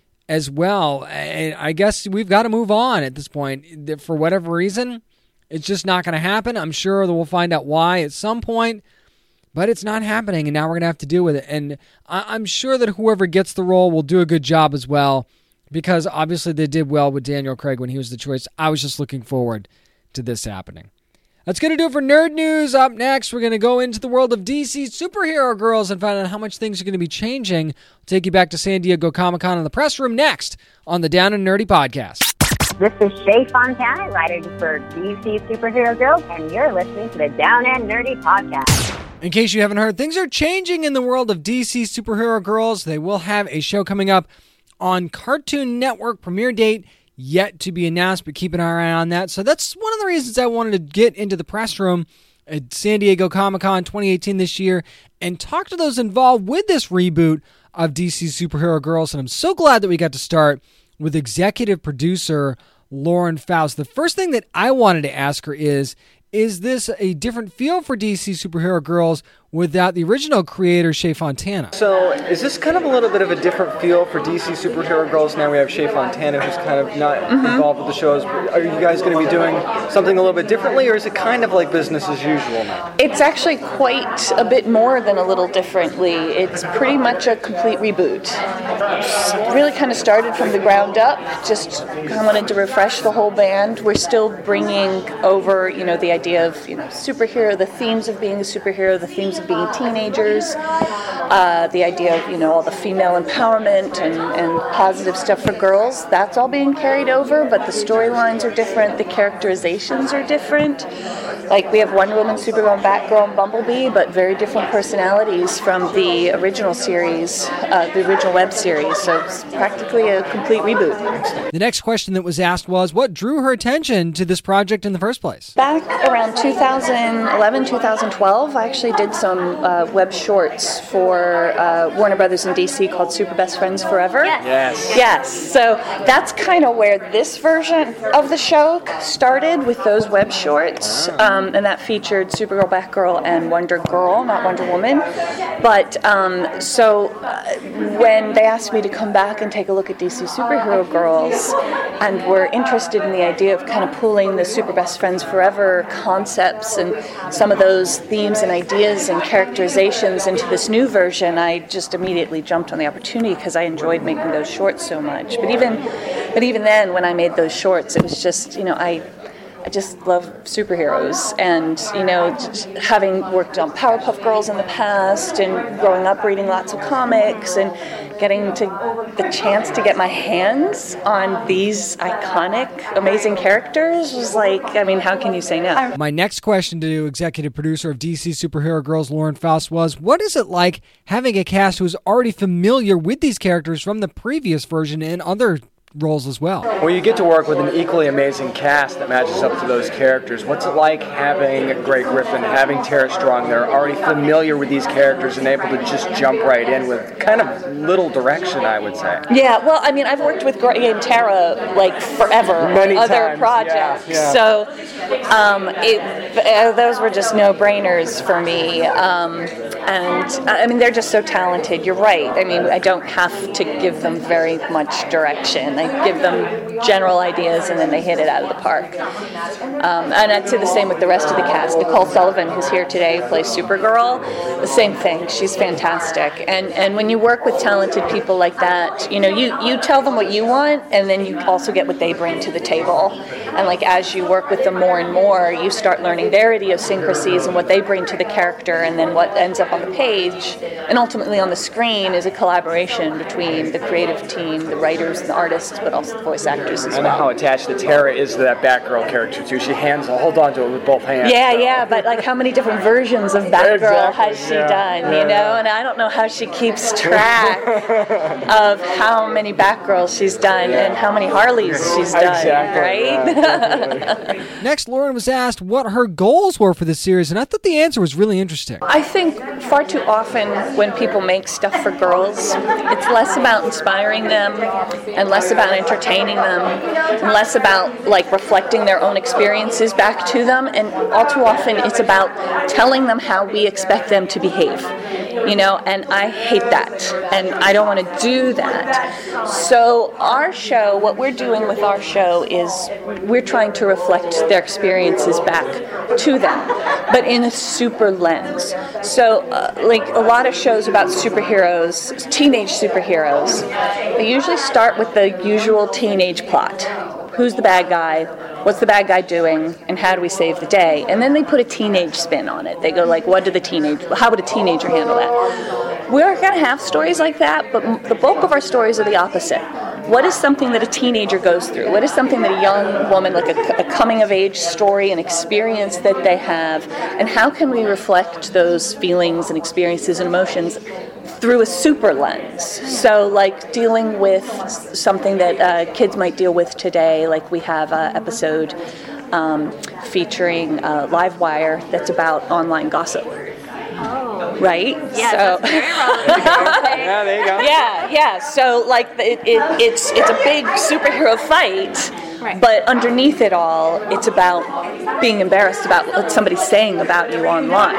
S7: as well. And I guess we've got to move on at this point. For whatever reason, it's just not going to happen. I'm sure that we'll find out why at some point, but it's not happening, and now we're going to have to deal with it. And I- I'm sure that whoever gets the role will do a good job as well, because obviously they did well with Daniel Craig when he was the choice. I was just looking forward to this happening. That's going to do it for Nerd News. Up next, we're going to go into the world of D C superhero girls and find out how much things are going to be changing. We'll take you back to San Diego Comic-Con in the press room next on the Down and Nerdy podcast.
S12: This is Shay Fontana, writer for D C Superhero Girls, and you're listening to the Down and Nerdy podcast.
S7: In case you haven't heard, things are changing in the world of D C superhero girls. They will have a show coming up on Cartoon Network, premiere date yet to be announced, but keep an eye on that. So that's one of the reasons I wanted to get into the press room at San Diego Comic-Con twenty eighteen this year and talk to those involved with this reboot of D C Superhero Girls. And I'm so glad that we got to start with executive producer Lauren Faust. The first thing that I wanted to ask her is, is this a different feel for D C Superhero Girls without the original creator, Shay Fontana?
S13: So is this kind of a little bit of a different feel for D C Superhero Girls? Now we have Shay Fontana, who's kind of not mm-hmm. involved with the shows. Are you guys going to be doing something a little bit differently, or is it kind of like business as usual now?
S14: It's actually quite a bit more than a little differently. It's pretty much a complete reboot. It's really kind of started from the ground up. Just I wanted to refresh the whole band. We're still bringing over, you know, the idea of, you know, superhero, the themes of being a superhero, the themes of being teenagers, uh, the idea of, you know, all the female empowerment and, and positive stuff for girls. That's all being carried over, but the storylines are different, the characterizations are different. Like, we have Wonder Woman, Supergirl, Batgirl, and Bumblebee, but very different personalities from the original series, uh, the original web series, so it's practically a complete reboot.
S7: The next question that was asked was, what drew her attention to this project in the first place?
S14: Back around two thousand eleven, two thousand twelve, I actually did some uh, web shorts for uh, Warner Brothers and D C called Super Best Friends Forever.
S13: Yes.
S14: Yes. So that's kind of where this version of the show started, with those web shorts, um, and that featured Supergirl, Batgirl, and Wonder Girl, not Wonder Woman. But um, so uh, when they asked me to come back and take a look at D C Superhero Girls, and were interested in the idea of kind of pulling the Super Best Friends Forever concepts and some of those themes and ideas and characterizations into this new version, I just immediately jumped on the opportunity because I enjoyed making those shorts so much. But even, but even then, when I made those shorts, it was just, you know, I. I just love superheroes, and, you know, just having worked on Powerpuff Girls in the past and growing up reading lots of comics and getting to the chance to get my hands on these iconic, amazing characters was like, I mean, how can you say no?
S7: My next question to executive producer of D C Superhero Girls, Lauren Faust, was, what is it like having a cast who is already familiar with these characters from the previous version and other roles as well?
S13: Well, you get to work with an equally amazing cast that matches up to those characters. What's it like having Greg Griffin, having Tara Strong? They're already familiar with these characters and able to just jump right in with kind of little direction, I would say.
S14: Yeah, well, I mean, I've worked with Greg and Tara like forever
S13: Many
S14: on other
S13: times,
S14: projects,
S13: yeah, yeah.
S14: so um, it, uh, those were just no-brainers for me. Um, and I mean, they're just so talented. You're right. I mean, I don't have to give them very much direction. I give them general ideas, and then they hit it out of the park. Um, and I'd say the same with the rest of the cast. Nicole Sullivan, who's here today, who plays Supergirl, the same thing. She's fantastic. And and when you work with talented people like that, you know, you, you tell them what you want, and then you also get what they bring to the table. And like as you work with them more and more, you start learning their idiosyncrasies and what they bring to the character, and then what ends up on the page and ultimately on the screen is a collaboration between the creative team, the writers and the artists, but also the voice actors as
S13: I know
S14: well.
S13: how attached the Tara is to that Batgirl character too. She hands hold on to it with both hands.
S14: Yeah, yeah, but like how many different versions of Batgirl
S13: Exactly,
S14: has she
S13: yeah,
S14: done,
S13: yeah,
S14: you know?
S13: yeah.
S14: And I don't know how she keeps track of how many Batgirls she's done and how many Harleys she's done,
S13: Exactly,
S14: right?
S13: yeah,
S7: Next, Lauren was asked what her goals were for the series, and I thought the answer was really interesting.
S14: I think far too often when people make stuff for girls, it's less about inspiring them and less about entertaining them and less about like reflecting their own experiences back to them, and all too often it's about telling them how we expect them to behave, you know, and I hate that and I don't want to do that. So our show, what we're doing with our show is we're trying to reflect their experiences back to them, but in a super lens. So uh, like a lot of shows about superheroes, teenage superheroes, they usually start with the usual teenage plot. Who's the bad guy? What's the bad guy doing? And how do we save the day? And then they put a teenage spin on it. They go like, what did the teenage, how would a teenager handle that? We're going to have stories like that, but the bulk of our stories are the opposite. What is something that a teenager goes through? What is something that a young woman, like a, a coming-of-age story, an experience that they have, and how can we reflect those feelings and experiences and emotions through a super lens? So like dealing with something that uh, kids might deal with today, like we have an episode um, featuring uh, Livewire that's about online gossip. Oh. Right?
S15: Yeah,
S14: so,
S15: that's very relevant.
S13: Yeah, there you go.
S14: Yeah, yeah. So like it, it, it's it's a big superhero fight,
S15: Right.
S14: but underneath it all, it's about being embarrassed about what somebody's saying about you online.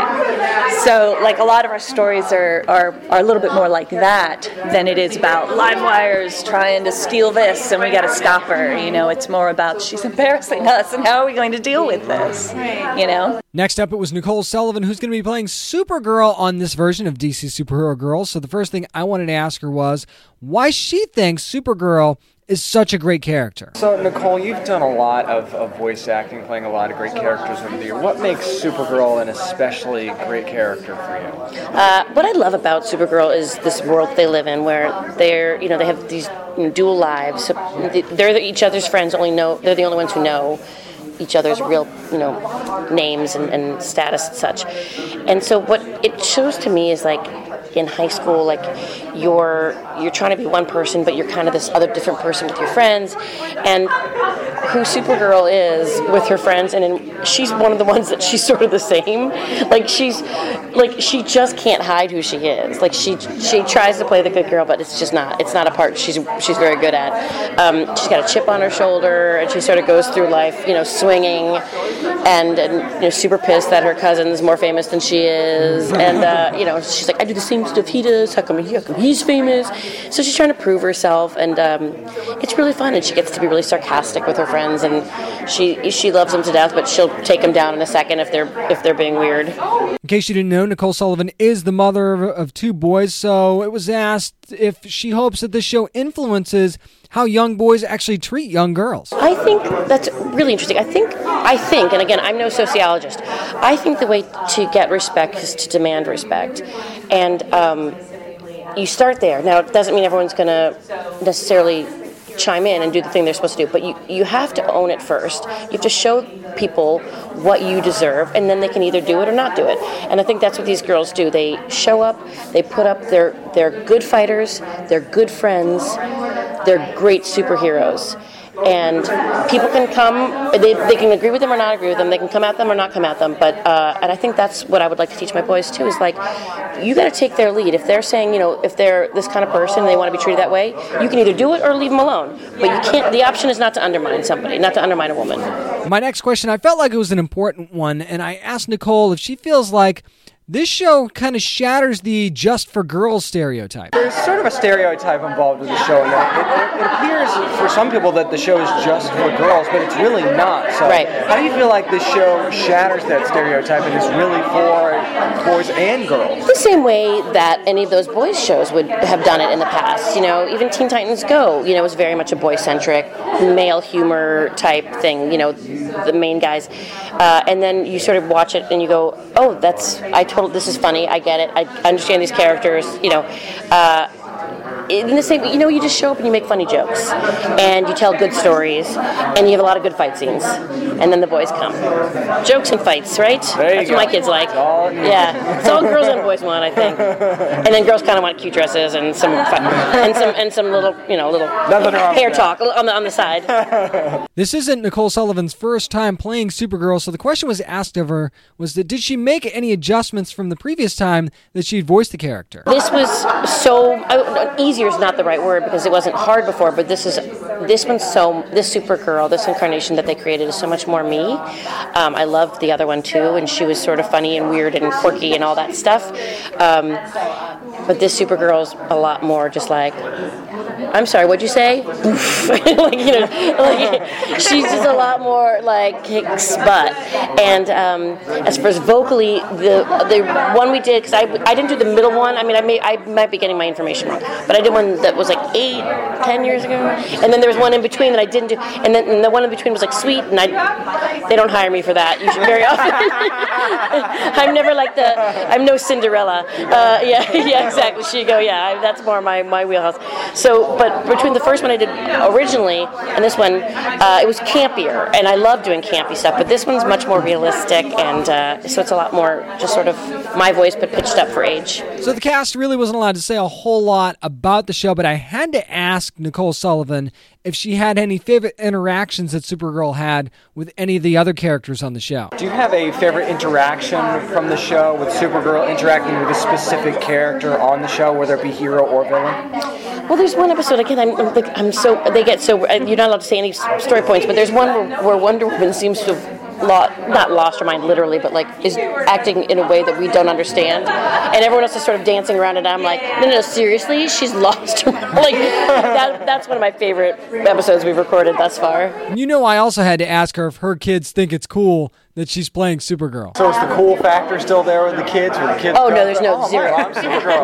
S14: So like a lot of our stories are, are, are a little bit more like that than it is about Livewires trying to steal this and we got to stop her. You know, it's more about she's embarrassing us and how are we going to deal with this? You know?
S7: Next up, it was Nicole Sullivan, who's going to be playing Supergirl on this version of D C Superhero Girls. So the first thing I wanted to ask her was why she thinks Supergirl is such a great character.
S13: So, Nicole, you've done a lot of, of voice acting, playing a lot of great characters over the year. What makes Supergirl an especially great character for you?
S16: Uh, what I love about Supergirl is this world they live in, where they're, you know, they have these you know, dual lives. So they're each other's friends. Only know they're the only ones who know each other's real, you know, names and, and status and such. And so what it shows to me is like in high school, like you're you're trying to be one person, but you're kind of this other different person with your friends. And who Supergirl is with her friends, and in, she's one of the ones that she's sort of the same. Like she's like she just can't hide who she is. Like she she tries to play the good girl, but it's just not. It's not a part she's she's very good at. Um, she's got a chip on her shoulder, and she sort of goes through life, you know, swinging, and, and you know, super pissed that her cousin's more famous than she is, and uh, you know, she's like, I do the same stuff he does. How come he? How come he's famous? So she's trying to prove herself, and um, it's really fun. And she gets to be really sarcastic with her friends, and she she loves them to death, but she'll take them down in a second if they're if they're being weird.
S7: In case you didn't know, Nicole Sullivan is the mother of, of two boys, so it was asked if she hopes that this show influences how young boys actually treat young girls.
S16: I think that's really interesting. I think, I think, and again, I'm no sociologist, I think the way to get respect is to demand respect. And um, you start there. Now, it doesn't mean everyone's going to necessarily chime in and do the thing they're supposed to do, but you, you have to own it first. You have to show people what you deserve, and then they can either do it or not do it. And I think that's what these girls do. They show up, they put up, they're, they're good fighters, they're good friends, they're great superheroes. And people can come, they, they can agree with them or not agree with them, they can come at them or not come at them, but, uh, and I think that's what I would like to teach my boys too, is like, you gotta take their lead. If they're saying, you know, if they're this kind of person and they want to be treated that way, you can either do it or leave them alone. But you can't, the option is not to undermine somebody, not to undermine a woman.
S7: My next question, I felt like it was an important one, and I asked Nicole if she feels like this show kind of shatters the just for girls stereotype.
S13: There's sort of a stereotype involved with the show, and it, it, it appears for some people that the show is just for girls, but it's really not. So
S16: right.
S13: How do you feel like this show shatters that stereotype and is really for boys and girls?
S16: The same way that any of those boys shows would have done it in the past. You know, even Teen Titans Go, you know, was very much a boy-centric, male humor type thing, you know, the main guys. Uh, and then you sort of watch it and you go, oh, that's, I totally, this is funny, I get it, I understand these characters, you know. Uh, in the same, you know, you just show up and you make funny jokes, and you tell good stories, and you have a lot of good fight scenes, and then the boys come. Jokes and fights, right?
S13: There you
S16: That's
S13: go.
S16: what my kids like.
S13: All
S16: yeah, it's all girls and boys want, I think. And then girls kind of want cute dresses and some fun, and some and some little, you know, little hair talk on the on the side.
S7: This isn't Nicole Sullivan's first time playing Supergirl, so the question was asked of her was that did she make any adjustments from the previous time that she'd voiced the character?
S16: This was so uh, easier is not the right word because it wasn't hard before, but this is this one's so this Supergirl, this incarnation that they created is so much more me. Um, I loved the other one too, and she was sort of funny and weird and quirky and all that stuff. Um, but this Supergirl's a lot more just like, I'm sorry, what'd you say? like, you know, like, she's just a lot more like kicks butt. And um, as far as vocally, the the one we did, because I, I didn't do the middle one. I mean, I may I might be getting my information wrong, but I did one that was like eight, ten years ago, and then there was one in between that I didn't do, and then and the one in between was like sweet, and I they don't hire me for that usually very often. I'm never like the I'm no Cinderella. Uh, yeah, yeah, exactly. She go, yeah, I, that's more my my wheelhouse. So. But between the first one I did originally and this one, uh, it was campier, and I love doing campy stuff, but this one's much more realistic, and uh, so it's a lot more just sort of my voice, but pitched up for age.
S7: So the cast really wasn't allowed to say a whole lot about the show, but I had to ask Nicole Sullivan if she had any favorite interactions that Supergirl had with any of the other characters on the show.
S13: Do you have a favorite interaction from the show with Supergirl interacting with a specific character on the show, whether it be hero or villain?
S16: Well, there's one episode, again, I'm, I'm, like, I'm so, they get so, you're not allowed to say any story points, but there's one where, where Wonder Woman seems to have Lo- not lost her mind literally, but like is acting in a way that we don't understand, and everyone else is sort of dancing around it. And I'm like, no, no, seriously, she's lost her mind. Like that, that's one of my favorite episodes we've recorded thus far.
S7: You know, I also had to ask her if her kids think it's cool that she's playing Supergirl.
S13: So is the cool factor still there with the kids? Or the kids
S16: oh
S13: go,
S16: no, there's no
S13: oh,
S16: zero.
S13: I'm Supergirl.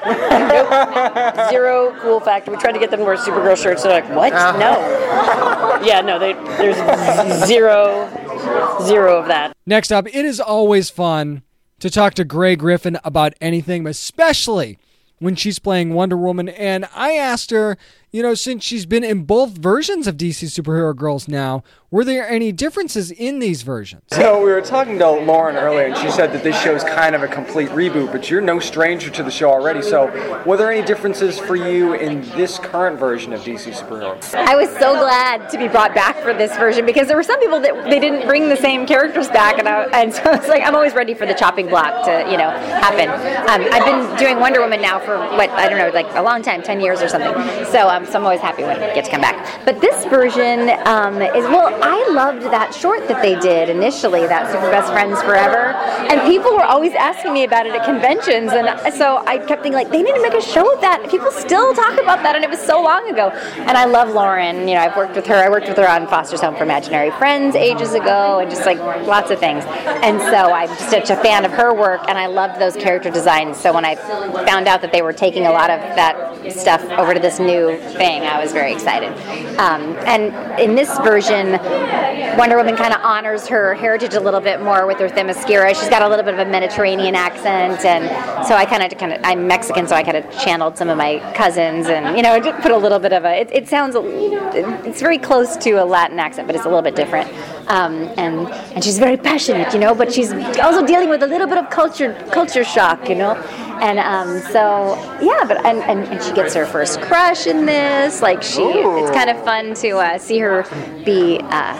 S16: no, nope. Zero cool factor. We tried to get them to wear Supergirl shirts. They're like, what? Uh-huh. No. Yeah, no. They, there's zero. Zero of that.
S7: Next up, it is always fun to talk to Grey Griffin about anything, especially when she's playing Wonder Woman. And I asked her, you know, since she's been in both versions of D C Superhero Girls now, were there any differences in these versions?
S13: So we were talking to Lauren earlier, and she said that this show is kind of a complete reboot, but you're no stranger to the show already. So were there any differences for you in this current version of D C Superhero?
S15: I was so glad to be brought back for this version because there were some people that they didn't bring the same characters back, and, I, and so it's like I'm always ready for the chopping block to, you know, happen. Um, I've been doing Wonder Woman now for what I don't know, like a long time, ten years or something. So, um, so I'm always happy when it gets to come back. But this version um, is well, I loved that short that they did initially, that Super Best Friends Forever, and people were always asking me about it at conventions, and so I kept thinking like they need to make a show of that. People still talk about that, and it was so long ago. And I love Lauren. You know, I've worked with her. I worked with her on Foster's Home for Imaginary Friends ages ago, and just like lots of things. And so I'm just such a fan of her work, and I loved those character designs. So when I found out that they were taking a lot of that stuff over to this new thing, I was very excited. Um, and in this version, Wonder Woman kind of honors her heritage a little bit more with her Themyscira. She's got a little bit of a Mediterranean accent, and so I kind of, kind of, I'm Mexican, so I kind of channeled some of my cousins, and you know, just put a little bit of a. It, it sounds, it's very close to a Latin accent, but it's a little bit different. Um, and and she's very passionate, you know, but she's also dealing with a little bit of culture culture shock, you know. And um, so yeah, but and, and, and she gets her first crush in this. Like she, Ooh. It's kind of fun to uh, see her be uh,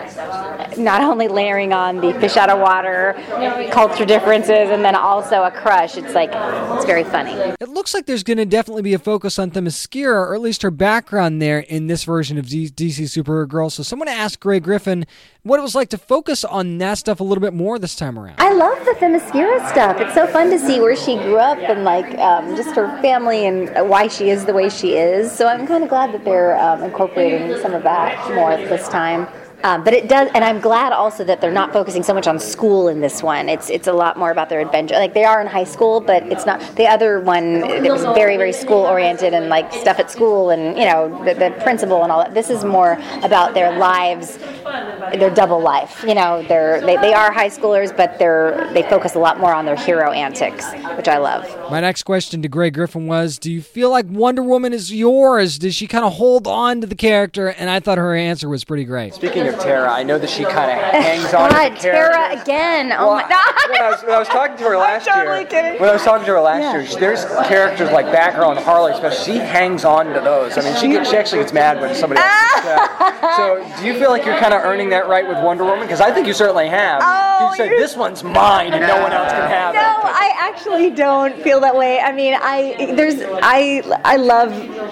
S15: not only layering on the fish out of water, culture differences, and then also a crush. It's like, it's very funny.
S7: It looks like there's going to definitely be a focus on Themyscira, or at least her background there in this version of D- DC Supergirl. So someone asked Grey Griffin what it was like to focus on that stuff a little bit more this time around.
S15: I love the Themyscira stuff. It's so fun to see where she grew up and like um, just her family and why she is the way she is. So I'm kind of glad that they're um, incorporating some of that more this time. Um, but it does, and I'm glad also that they're not focusing so much on school in this one. It's it's a lot more about their adventure. Like, they are in high school, but it's not. The other one, it was very, very school oriented and like stuff at school and, you know, the, the principal and all that. This is more about their lives, their double life. You know, they're they, they are high schoolers, but they're they focus a lot more on their hero antics, which I love.
S7: My next question to Grey Griffin was, do you feel like Wonder Woman is yours? Does she kind of hold on to the character? And I thought her answer was pretty great.
S13: Speaking of Tara, I know that she kind of hangs on
S15: God,
S13: to the character.
S15: Tara again. Oh
S13: well,
S15: my God.
S13: When I, was, when I was talking to her last
S15: I'm totally
S13: year,
S15: kidding.
S13: when I was talking to her last
S15: Yeah.
S13: year, there's characters like Batgirl and Harley, especially. She hangs on to those. I mean, she gets, she actually gets mad when somebody else gets that. So, do you feel like you're kind of earning that right with Wonder Woman? Because I think you certainly have.
S15: Oh,
S13: you said this one's mine and no one else can have
S15: No,
S13: it.
S15: I actually don't feel that way. I mean, I there's I I love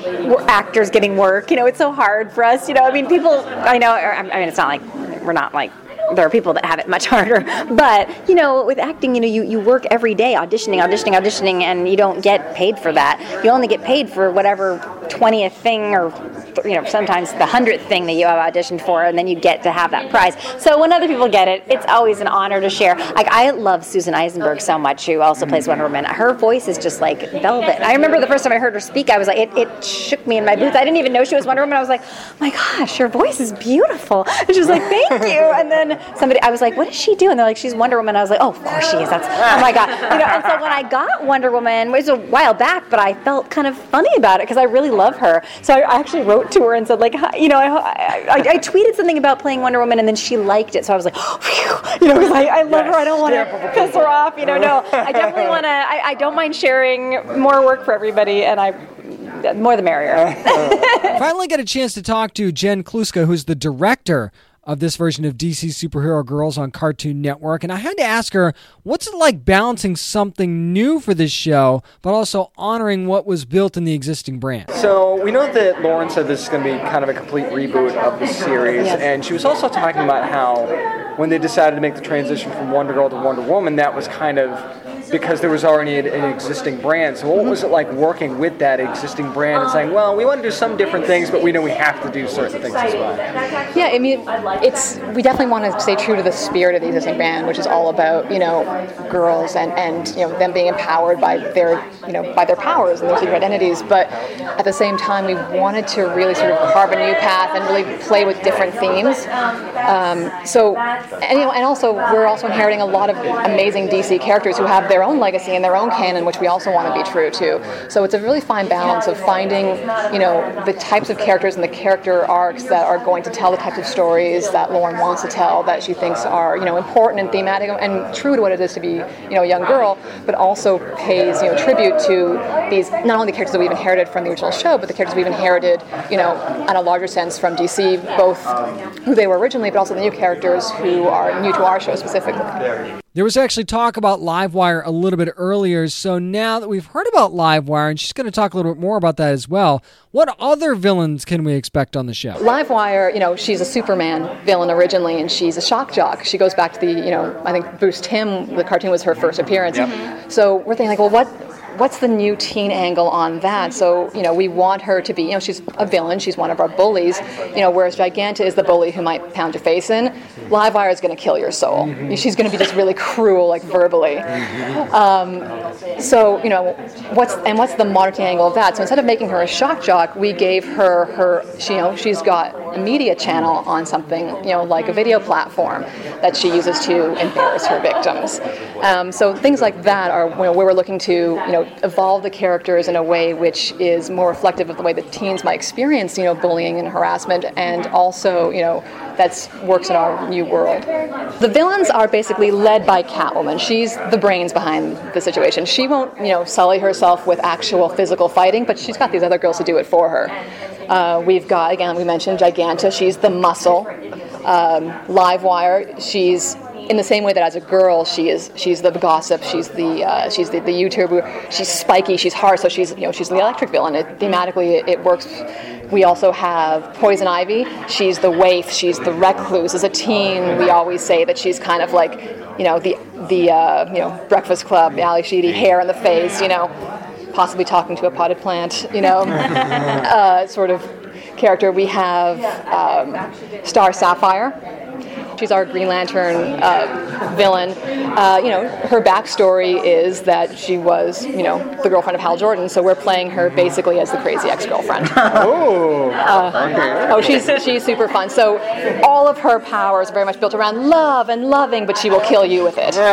S15: actors getting work. You know, it's so hard for us. You know, I mean, people. I know. I mean, it's not like we're not like. There are people that have it much harder. But, you know, with acting, you know, you, you work every day auditioning, auditioning, auditioning, and you don't get paid for that. You only get paid for whatever twentieth thing or, you know, sometimes the hundredth thing that you have auditioned for, and then you get to have that prize. So when other people get it, it's always an honor to share. Like, I love Susan Eisenberg so much, who also plays Wonder Woman. Her voice is just like velvet. I remember the first time I heard her speak, I was like, it, it shook me in my boots. I didn't even know she was Wonder Woman. I was like, oh my gosh, your voice is beautiful. And she was like, thank you. And then somebody, I was like, what does she do? And they're like, she's Wonder Woman. I was like, oh, of course she is. That's, oh my God. You know, and so when I got Wonder Woman, it was a while back, but I felt kind of funny about it because I really love her. So I actually wrote to her and said, like, hi, you know, I, I, I tweeted something about playing Wonder Woman, and then she liked it. So I was like, oh, you know, because I, I love her. I don't want to piss her off. You know, no, I definitely want to, I, I don't mind sharing more work for everybody, and I, more the merrier.
S7: Finally got a chance to talk to Jen Kluska, who's the director of this version of D C Superhero Girls on Cartoon Network, and I had to ask her, what's it like balancing something new for this show, but also honoring what was built in the existing brand?
S13: So we know that Lauren said this is going to be kind of a complete reboot of the series,
S15: Yes.
S13: and she was also talking about how when they decided to make the transition from Wonder Girl to Wonder Woman, that was kind of because there was already an, an existing brand. So what was it like working with that existing brand and saying, well, we want to do some different things, but we know we have to do certain things as well?
S17: Yeah, I mean, it's we definitely want to stay true to the spirit of the existing band, which is all about, you know, girls and, and you know, them being empowered by their, you know, by their powers and their secret identities. But at the same time, we wanted to really sort of carve a new path and really play with different themes. Um, so, and, you know, and also we're also inheriting a lot of amazing D C characters who have their own legacy and their own canon, which we also want to be true to. So it's a really fine balance of finding, you know, the types of characters and the character arcs that are going to tell the types of stories that Lauren wants to tell, that she thinks are, you know, important and thematic and true to what it is to be, you know, a young girl, but also pays, you know, tribute to these, not only the characters that we've inherited from the original show, but the characters we've inherited, you know, on a larger sense from D C, both who they were originally, but also the new characters who are new to our show specifically.
S7: There was actually talk about Livewire a little bit earlier, so now that we've heard about Livewire, and she's going to talk a little bit more about that as well, what other villains can we expect on the show?
S17: Livewire, you know, she's a Superman villain originally, and she's a shock jock. She goes back to the, you know, I think Bruce Timm, the cartoon was her first appearance. Yep. So we're thinking, like, well, what... what's the new teen angle on that? So, you know, we want her to be, you know, she's a villain, she's one of our bullies, you know, whereas Giganta is the bully who might pound your face in. Livewire is going to kill your soul. Mm-hmm. She's going to be just really cruel, like, verbally. Mm-hmm. Um, so, you know, what's, and what's the modern teen angle of that? So instead of making her a shock jock, we gave her, her, she, you know, she's got a media channel on something, you know, like a video platform that she uses to embarrass her victims. Um, so things like that are, you know, where we're looking to, you know, evolve the characters in a way which is more reflective of the way that teens might experience, you know, bullying and harassment, and also, you know, that works in our new world. The villains are basically led by Catwoman. She's the brains behind the situation. She won't, you know, sully herself with actual physical fighting, but she's got these other girls to do it for her. Uh, we've got, again, we mentioned Giganta. She's the muscle. um, Livewire. She's in the same way that as a girl, she is she's the gossip, she's the uh, she's the, the YouTuber, she's spiky, she's hard, so she's you know she's the electric villain. It, thematically, it, it works. We also have Poison Ivy. She's the waif, she's the recluse. As a teen, we always say that she's kind of like you know the the uh, you know Breakfast Club, Ali Sheedy, hair in the face, you know, possibly talking to a potted plant, you know, uh, sort of character. We have um, Star Sapphire. She's our Green Lantern uh, villain. Uh, you know, her backstory is that she was, you know, the girlfriend of Hal Jordan. So we're playing her basically as the crazy ex-girlfriend.
S13: Oh,
S17: uh, oh, she's she's super fun. So all of her powers are very much built around love and loving, but she will kill you with it.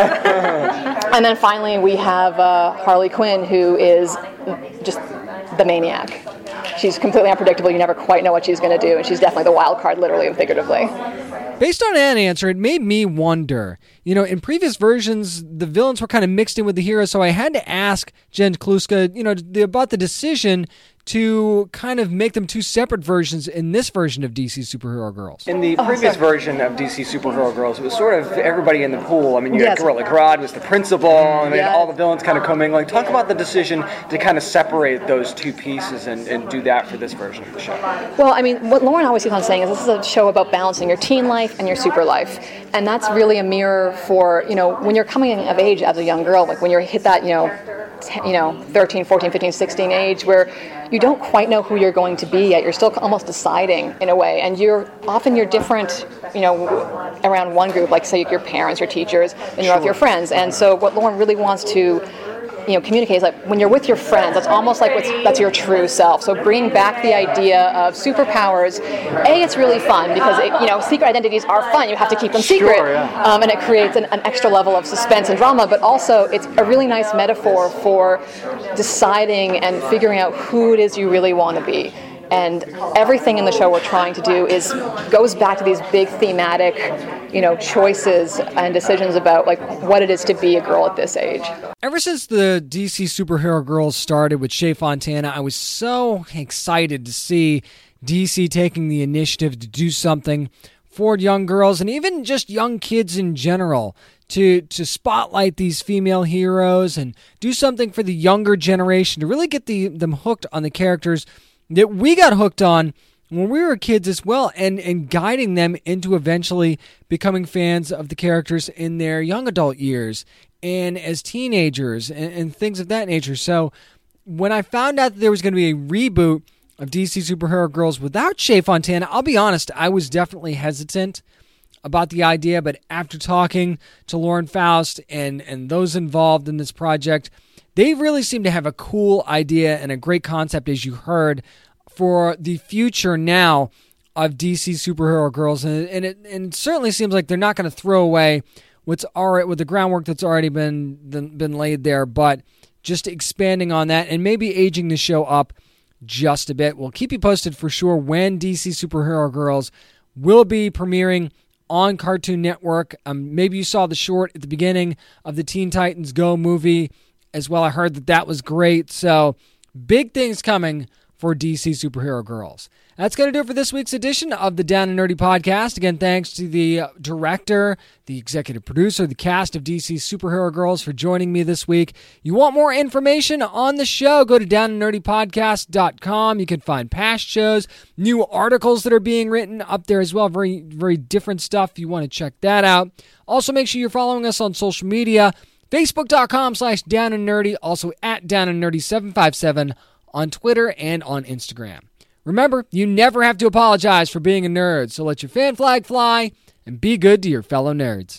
S17: And then finally we have uh, Harley Quinn, who is just the maniac. She's completely unpredictable. You never quite know what she's going to do, and she's definitely the wild card, literally and figuratively.
S7: Based on that answer, it made me wonder. You know, in previous versions, the villains were kind of mixed in with the heroes, so I had to ask Jen Kluska, you know, about the decision to kind of make them two separate versions in this version of D C Superhero Girls.
S13: In the previous oh, version of D C Superhero Girls, it was sort of everybody in the pool. I mean, you yes. had Gorilla Grodd was the principal, and then yeah. all the villains kind of commingling. Talk about the decision to kind of separate those two pieces and, and do that for this version of the show.
S17: Well, I mean, what Lauren always keeps on saying is this is a show about balancing your teen life and your super life. And that's really a mirror for, you know, when you're coming of age as a young girl, like when you hit that, you know, t- you know, thirteen, fourteen, fifteen, sixteen age where you don't quite know who you're going to be yet. You're still almost deciding in a way, and you're often you're different, you know, around one group, like say your parents, your teachers, and you're sure. with your friends. And so what Lauren really wants to, you know, communicate is like when you're with your friends, that's almost like what's, that's your true self. So bringing back the idea of superpowers, A, it's really fun because it, you know, secret identities are fun. You have to keep them secret,
S13: sure, yeah.
S17: um, and it creates an, an extra level of suspense and drama. But also, it's a really nice metaphor for deciding and figuring out who it is you really want to be. And everything in the show we're trying to do is goes back to these big thematic, you know, choices and decisions about like what it is to be a girl at this age.
S7: Ever since the D C Superhero Girls started with Shea Fontana, I was so excited to see D C taking the initiative to do something for young girls and even just young kids in general, to to spotlight these female heroes and do something for the younger generation to really get the them hooked on the characters that we got hooked on when we were kids as well, and, and guiding them into eventually becoming fans of the characters in their young adult years and as teenagers and, and things of that nature. So when I found out that there was going to be a reboot of D C Superhero Girls without Shea Fontana, I'll be honest, I was definitely hesitant about the idea, but after talking to Lauren Faust and, and those involved in this project, they really seem to have a cool idea and a great concept, as you heard, for the future now of D C Superhero Girls. And, and, it, and it certainly seems like they're not going to throw away what's already, with the groundwork that's already been, been been laid there, but just expanding on that and maybe aging the show up just a bit. We'll keep you posted for sure when D C Superhero Girls will be premiering on Cartoon Network. Um, maybe you saw the short at the beginning of the Teen Titans Go movie as well. I heard that that was great. So big things coming for D C Superhero Girls. That's going to do it for this week's edition of the Down and Nerdy Podcast. Again, thanks to the director, the executive producer, the cast of D C Superhero Girls for joining me this week. You want more information on the show, go to down and nerdy podcast dot com. You can find past shows, new articles that are being written up there as well. Very, very different stuff. You want to check that out. Also, make sure you're following us on social media. Facebook.com slash Down and Nerdy, also at Down and Nerdy seven five seven on Twitter and on Instagram. Remember, you never have to apologize for being a nerd, so let your fan flag fly and be good to your fellow nerds.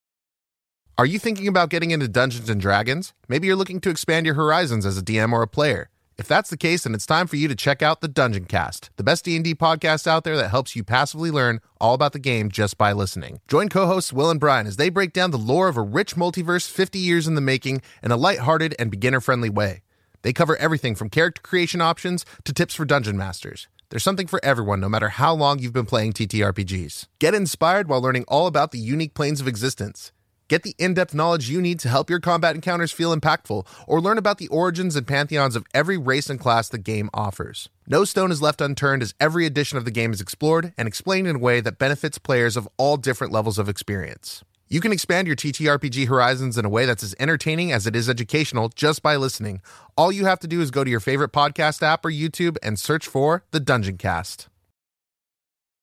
S10: Are you thinking about getting into Dungeons and Dragons? Maybe you're looking to expand your horizons as a D M or a player. If that's the case, then it's time for you to check out the Dungeon Cast, the best D and D podcast out there that helps you passively learn all about the game just by listening. Join co-hosts Will and Brian as they break down the lore of a rich multiverse fifty years in the making in a lighthearted and beginner-friendly way. They cover everything from character creation options to tips for dungeon masters. There's something for everyone, no matter how long you've been playing T T R P Gs. Get inspired while learning all about the unique planes of existence. Get the in-depth knowledge you need to help your combat encounters feel impactful, or learn about the origins and pantheons of every race and class the game offers. No stone is left unturned as every edition of the game is explored and explained in a way that benefits players of all different levels of experience. You can expand your T T R P G horizons in a way that's as entertaining as it is educational just by listening. All you have to do is go to your favorite podcast app or YouTube and search for The Dungeon Cast.